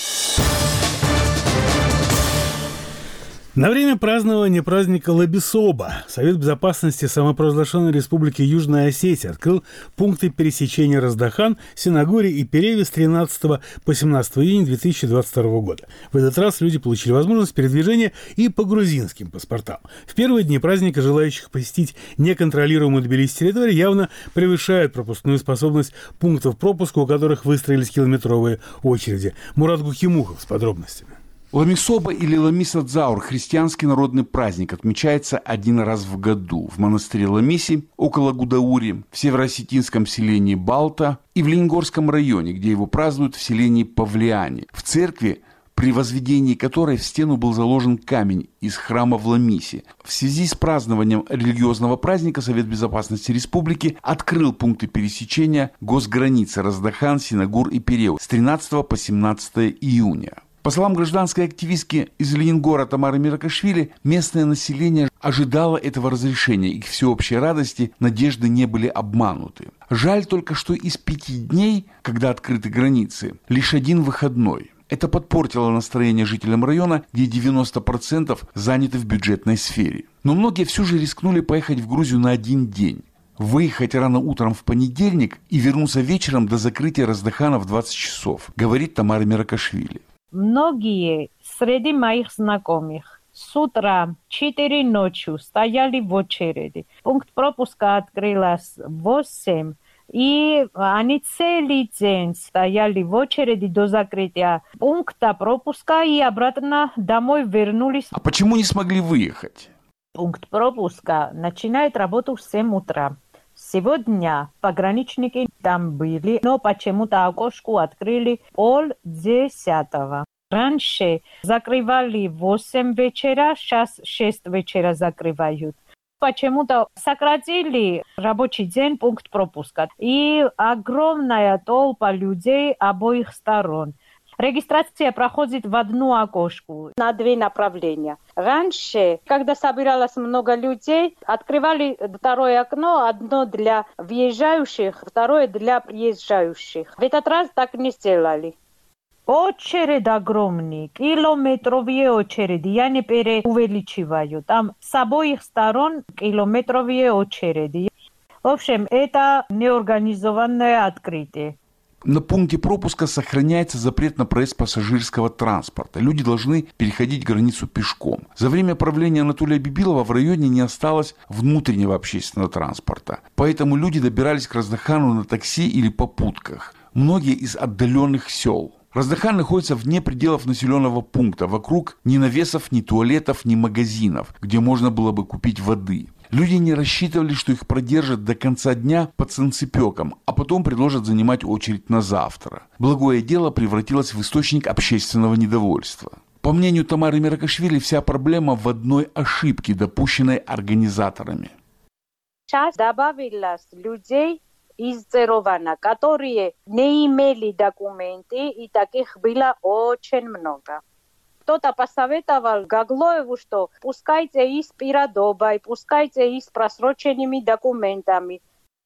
На время празднования праздника Лабисоба Совет безопасности самопровозглашенной Республики Южная Осетия открыл пункты пересечения Раздахан, Синагури и Переви с 13 по 17 июня 2022 года. В этот раз люди получили возможность передвижения и по грузинским паспортам. В первые дни праздника желающих посетить неконтролируемую Тбилиси территорию явно превышает пропускную способность пунктов пропуска, у которых выстроились километровые очереди. Мурат Гухимухов с подробностями. Ламисоба или Ламис-ат-Заур – христианский народный праздник, отмечается один раз в году в монастыре Ламиси, около Гудаури, в североосетинском селении Балта и в Лениногорском районе, где его празднуют в селении Павлиане, в церкви, при возведении которой в стену был заложен камень из храма в Ламисе. В связи с празднованием религиозного праздника Совет безопасности республики открыл пункты пересечения госграницы Раздахан, Синагур и Переу с 13 по 17 июня. По словам гражданской активистки из Ленингора Тамары Миракашвили, местное население ожидало этого разрешения, и к всеобщей радости надежды не были обмануты. Жаль только, что из 5 дней, когда открыты границы, лишь один выходной. Это подпортило настроение жителям района, где 90% заняты в бюджетной сфере. Но многие все же рискнули поехать в Грузию на один день. Выехать рано утром в понедельник и вернуться вечером до закрытия Раздахана в 20 часов, говорит Тамара Миракашвили. Многие среди моих знакомых с утра 4 ночи стояли в очереди. Пункт пропуска открылся в 8, и они целый день стояли в очереди до закрытия пункта пропуска и обратно домой вернулись. А почему не смогли выехать? Пункт пропуска начинает работу в 7 утра. Сегодня пограничники там были, но почему-то окошко открыли 9:30. Раньше закрывали в 8 вечера, сейчас 6 вечера закрывают. Почему-то сократили рабочий день пункт пропуска. И огромная толпа людей обоих сторон. Регистрация проходит в одну окошку на 2 направления. Раньше, когда собиралось много людей, открывали второе окно, одно для въезжающих, второе для приезжающих. В этот раз так не сделали. Очередь огромная, километровые очереди, я не преувеличиваю. Там с обоих сторон километровые очереди. В общем, это неорганизованное открытие. На пункте пропуска сохраняется запрет на проезд пассажирского транспорта. Люди должны переходить границу пешком. За время правления Анатолия Бибилова в районе не осталось внутреннего общественного транспорта. Поэтому люди добирались к Раздахану на такси или попутках. Многие из отдаленных сел. Раздахан находится вне пределов населенного пункта. Вокруг ни навесов, ни туалетов, ни магазинов, где можно было бы купить воды. Люди не рассчитывали, что их продержат до конца дня под санцепёком, а потом предложат занимать очередь на завтра. Благое дело превратилось в источник общественного недовольства. По мнению Тамары Миракашвили, вся проблема в одной ошибке, допущенной организаторами. Сейчас добавилось людей из Церована, которые не имели документы, и таких было очень много. Кто-то посоветовал Гаглоеву, что пускайте и с Пиродобой, пускайте и с просроченными документами.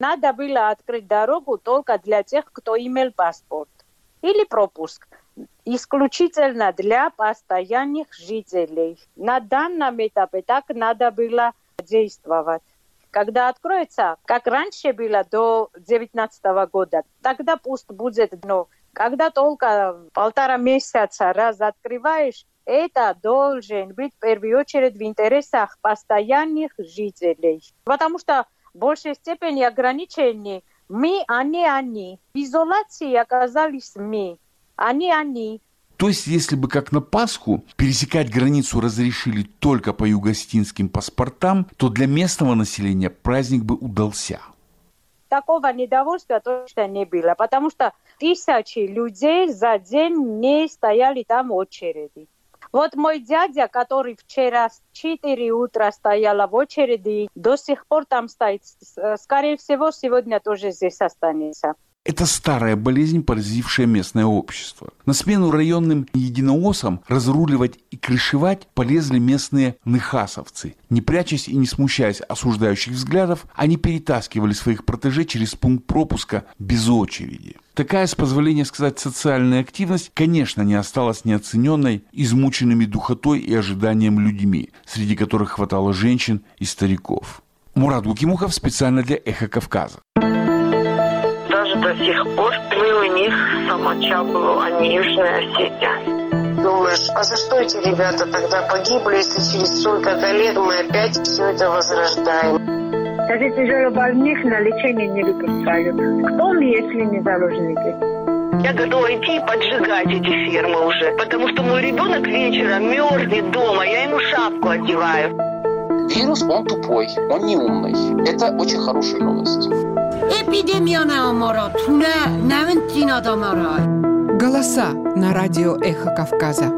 надо было открыть дорогу только для тех, кто имел паспорт или пропуск. Исключительно для постоянных жителей. На данном этапе так надо было действовать. Когда откроется, как раньше было до 2019 года, тогда пусть будет. Но когда только 1,5 месяца раз открываешь, это должен быть в первую очередь в интересах постоянных жителей. Потому что в большей степени ограничений мы, а не они. В изоляции оказались мы. Они. То есть, если бы как на Пасху пересекать границу разрешили только по югославским паспортам, то для местного населения праздник бы удался. Такого недовольства точно не было, потому что тысячи людей за день не стояли там в очереди. Вот мой дядя, который вчера в 4 утра стоял в очереди, до сих пор там стоит. Скорее всего, сегодня тоже здесь останется. Это старая болезнь, поразившая местное общество. На смену районным единоосам разруливать и крышевать полезли местные ныхасовцы. Не прячась и не смущаясь осуждающих взглядов, они перетаскивали своих протеже через пункт пропуска без очереди. Такая, с позволения сказать, социальная активность, конечно, не осталась неоцененной измученными духотой и ожиданием людьми, среди которых хватало женщин и стариков. Мурат Гукимухов специально для «Эхо Кавказа». Даже до сих пор мы у них самочаблу, а не Южная Осетия. Думаешь, а за что эти ребята тогда погибли, если через столько-то лет мы опять все это возрождаем? Даже тяжелобольных на лечение не выпускают. Кто мы, если не заложники? Я готова идти и поджигать эти фермы уже, потому что мой ребенок вечером мерзнет дома, я ему шапку одеваю. Вирус, он тупой, он не умный. Это очень хорошая новость. Голоса на радио «Эхо Кавказа».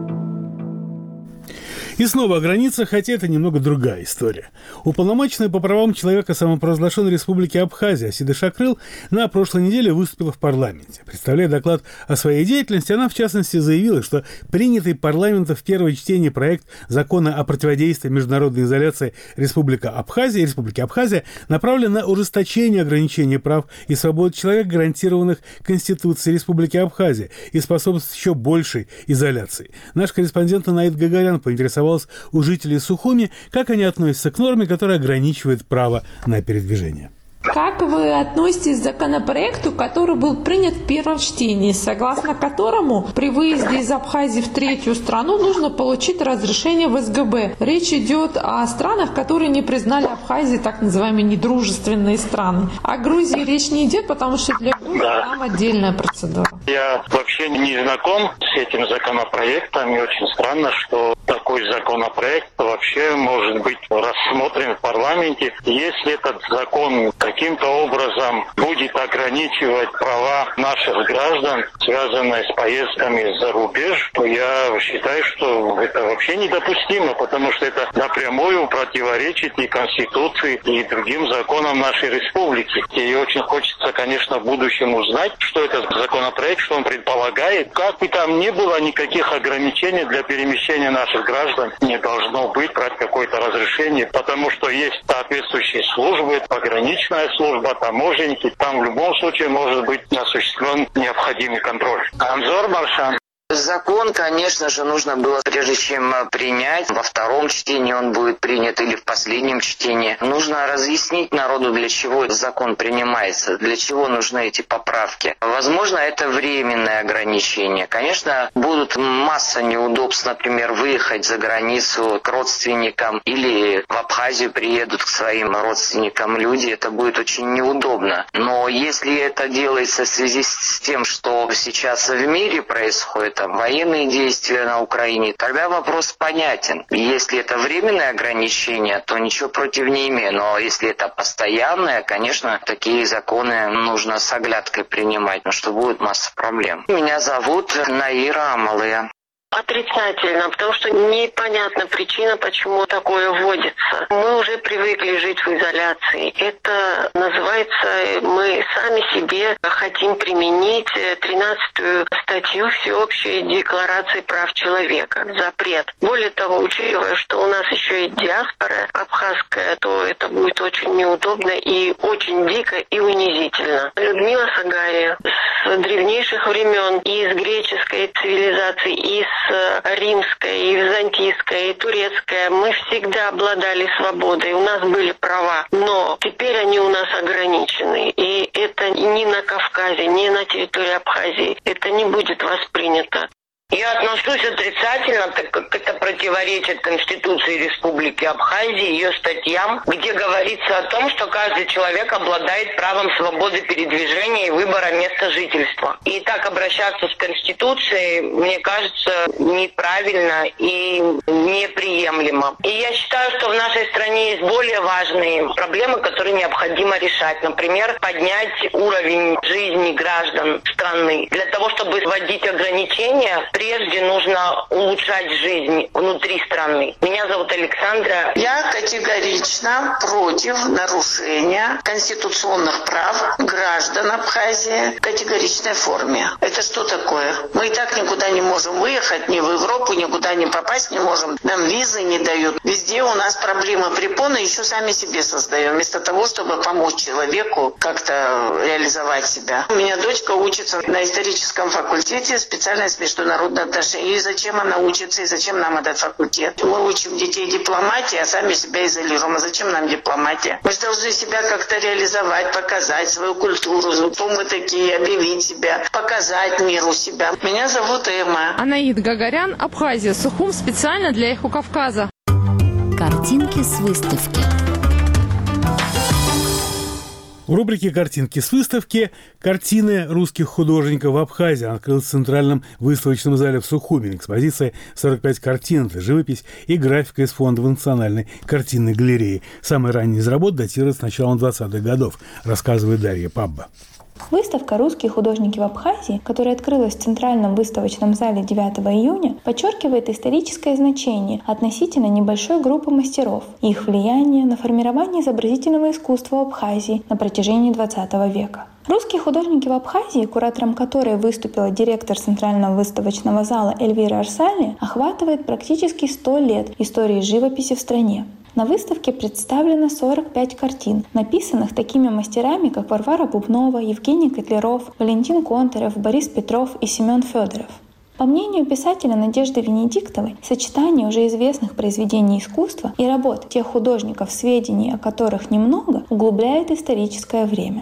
И снова о границах, хотя это немного другая история. Уполномоченный по правам человека самопровозглашенной республики Абхазия Асида Шакрыл на прошлой неделе выступила в парламенте. Представляя доклад о своей деятельности, она в частности заявила, что принятый парламентом в первое чтение проект закона о противодействии международной изоляции Республики Абхазия направлен на ужесточение ограничений прав и свобод человека, гарантированных Конституцией Республики Абхазия, и способствует еще большей изоляции. Наш корреспондент Наид Гагарян поинтересовался у жителей Сухуми, как они относятся к норме, которая ограничивает право на передвижение. Как вы относитесь к законопроекту, который был принят в первом чтении, согласно которому при выезде из Абхазии в третью страну нужно получить разрешение в СГБ? Речь идет о странах, которые не признали Абхазию так называемые недружественные страны. О Грузии речь не идет, потому что для Грузии там отдельная процедура. Я вообще не знаком с этим законопроектом, и очень странно, что такой законопроект вообще может быть рассмотрен в парламенте. Если этот закон каким-то образом будет ограничивать права наших граждан, связанные с поездками за рубеж, то я считаю, что это вообще недопустимо, потому что это напрямую противоречит и Конституции, и другим законам нашей республики. И очень хочется, конечно, в будущем узнать, что это за законопроект, что он предполагает. Как бы там ни было, никаких ограничений для перемещения наших граждан не должно быть, брать какое-то разрешение, потому что есть соответствующие службы, пограничная служба, таможенники, там в любом случае может быть осуществлен необходимый контроль. Анзор Маршан. Закон, конечно же, нужно было, прежде чем принять, во втором чтении он будет принят или в последнем чтении. Нужно разъяснить народу, для чего этот закон принимается, для чего нужны эти поправки. Возможно, это временное ограничение. Конечно, будут масса неудобств, например, выехать за границу к родственникам или в Абхазию приедут к своим родственникам люди. Это будет очень неудобно. Но если это делается в связи с тем, что сейчас в мире происходит, военные действия на Украине, тогда вопрос понятен. Если это временное ограничение, то ничего против не имею. Но если это постоянное, конечно, такие законы нужно с оглядкой принимать, потому что будет масса проблем. Меня зовут Наира Амалыя. Отрицательно, потому что непонятна причина, почему такое вводится. Мы уже привыкли жить в изоляции. Это называется, мы сами себе хотим применить 13-ю статью Всеобщей декларации прав человека. Запрет. Более того, учитывая, что у нас еще и диаспора абхазская, то это будет очень неудобно и очень дико и унизительно. Людмила Сагария с древнейших времен и из греческой цивилизации, и с римская, и византийская, и турецкая. Мы всегда обладали свободой, у нас были права, но теперь они у нас ограничены. И это ни на Кавказе, ни на территории Абхазии. Это не будет воспринято. Я отношусь отрицательно, так как это противоречит Конституции Республики Абхазия, ее статьям, где говорится о том, что каждый человек обладает правом свободы передвижения и выбора места жительства. И так обращаться с Конституцией, мне кажется, неправильно и неприемлемо. И я считаю, что в нашей стране есть более важные проблемы, которые необходимо решать. Например, поднять уровень жизни граждан страны. Для того, чтобы вводить ограничения, прежде нужно улучшать жизнь внутри страны. Меня зовут Александра. Я категорично против нарушения конституционных прав граждан Абхазии в категоричной форме. Это что такое? Мы и так никуда не можем выехать, ни в Европу, никуда не попасть не можем. Нам визы не дают. Везде у нас проблемы, препоны еще сами себе создаем, вместо того, чтобы помочь человеку как-то реализовать себя. У меня дочка учится на историческом факультете, специальность международных отношений. И зачем она учится, и зачем нам этот факультет? Мы учим детей дипломатии, а сами себя изолируем. А зачем нам дипломатия? Мы же должны себя как-то реализовать, показать свою культуру, кто мы такие, объявить себя, показать миру себя. Меня зовут Эмма. Анаид Гагарян, Абхазия, Сухум, специально для Эхо Кавказа. Картинки с выставки. В рубрике «Картинки с выставки» картины русских художников в Абхазии. Она открылась в Центральном выставочном зале в Сухуми. Экспозиция 45 картин. Это живопись и графика из фондов Национальной картинной галереи. Самые ранние из работ датируют с начала 20-х годов, рассказывает Дарья Пабба. Выставка «Русские художники в Абхазии», которая открылась в Центральном выставочном зале 9 июня, подчеркивает историческое значение относительно небольшой группы мастеров и их влияние на формирование изобразительного искусства в Абхазии на протяжении XX века. Русские художники в Абхазии, куратором которой выступила директор Центрального выставочного зала Эльвира Арсали, охватывает практически 100 лет истории живописи в стране. На выставке представлено 45 картин, написанных такими мастерами, как Варвара Бубнова, Евгений Котляров, Валентин Конторов, Борис Петров и Семен Федоров. По мнению писателя Надежды Венедиктовой, сочетание уже известных произведений искусства и работ тех художников, сведений о которых немного, углубляет историческое время.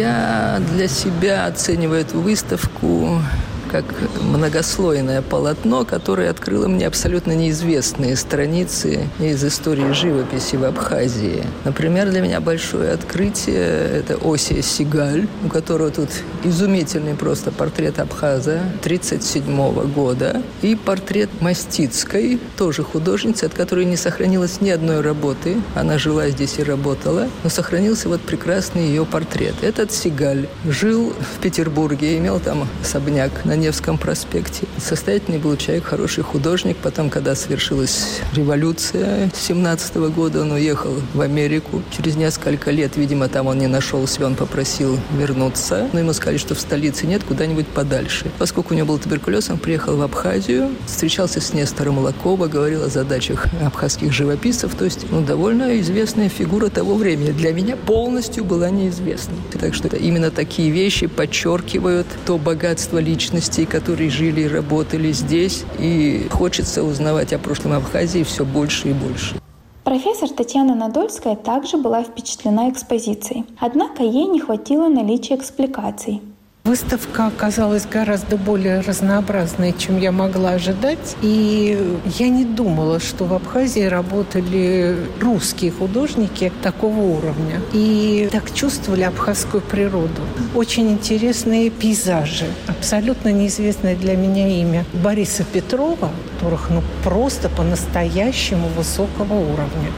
Я для себя оцениваю эту выставку как многослойное полотно, которое открыло мне абсолютно неизвестные страницы из истории живописи в Абхазии. Например, для меня большое открытие – это Осия Сигаль, у которого тут изумительный просто портрет абхаза 1937 года, и портрет Мастицкой, тоже художницы, от которой не сохранилось ни одной работы. Она жила здесь и работала, но сохранился вот прекрасный ее портрет. Этот Сигаль жил в Петербурге, имел там особняк на Невском проспекте. Состоятельный был человек, хороший художник. Потом, когда свершилась революция 17 года, он уехал в Америку. Через несколько лет, видимо, там он не нашел себя, он попросил вернуться. Но ему сказали, что в столице нет, куда-нибудь подальше. Поскольку у него был туберкулез, он приехал в Абхазию, встречался с Нестором Лакоба, говорил о задачах абхазских живописцев. То есть, довольно известная фигура того времени. Для меня полностью была неизвестна. Так что именно такие вещи подчеркивают то богатство личности, которые жили и работали здесь. И хочется узнавать о прошлом Абхазии все больше и больше. Профессор Татьяна Надольская также была впечатлена экспозицией. Однако ей не хватило наличия экспликаций. Выставка оказалась гораздо более разнообразной, чем я могла ожидать. И я не думала, что в Абхазии работали русские художники такого уровня. И так чувствовали абхазскую природу. Очень интересные пейзажи. Абсолютно неизвестное для меня имя Бориса Петрова, которых просто по-настоящему высокого уровня.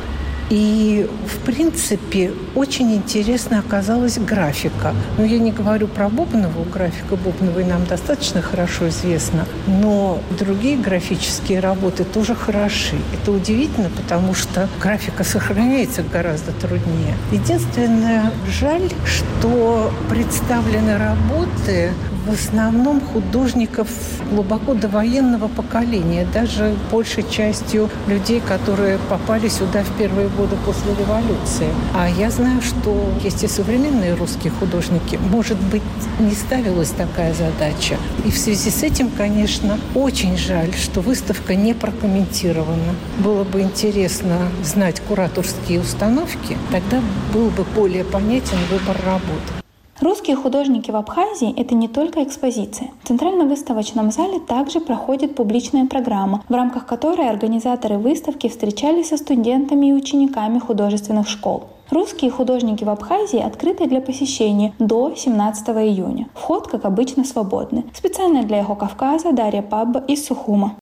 И, в принципе, очень интересно оказалась графика. Но я не говорю про Бубнову. Графика Бубновой нам достаточно хорошо известна. Но другие графические работы тоже хороши. Это удивительно, потому что графика сохраняется гораздо труднее. Единственное, жаль, что представлены работы в основном художников глубоко довоенного поколения, даже большей частью людей, которые попали сюда в первые годы после революции. А я знаю, что есть и современные русские художники. Может быть, не ставилась такая задача. И в связи с этим, конечно, очень жаль, что выставка не прокомментирована. Было бы интересно знать кураторские установки, тогда был бы более понятен выбор работ. Русские художники в Абхазии – это не только экспозиция. В Центральном выставочном зале также проходит публичная программа, в рамках которой организаторы выставки встречались со студентами и учениками художественных школ. Русские художники в Абхазии открыты для посещения до 17 июня. Вход, как обычно, свободный. Специально для «Эхо Кавказа» Дарья Пабба из Сухума.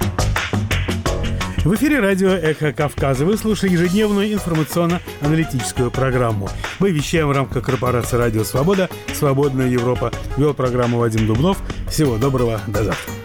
В эфире радио «Эхо Кавказа». Вы слушаете ежедневную информационно-аналитическую программу. Мы вещаем в рамках корпорации «Радио Свобода», «Свободная Европа». Вел программу Вадим Дубнов. Всего доброго, до завтра.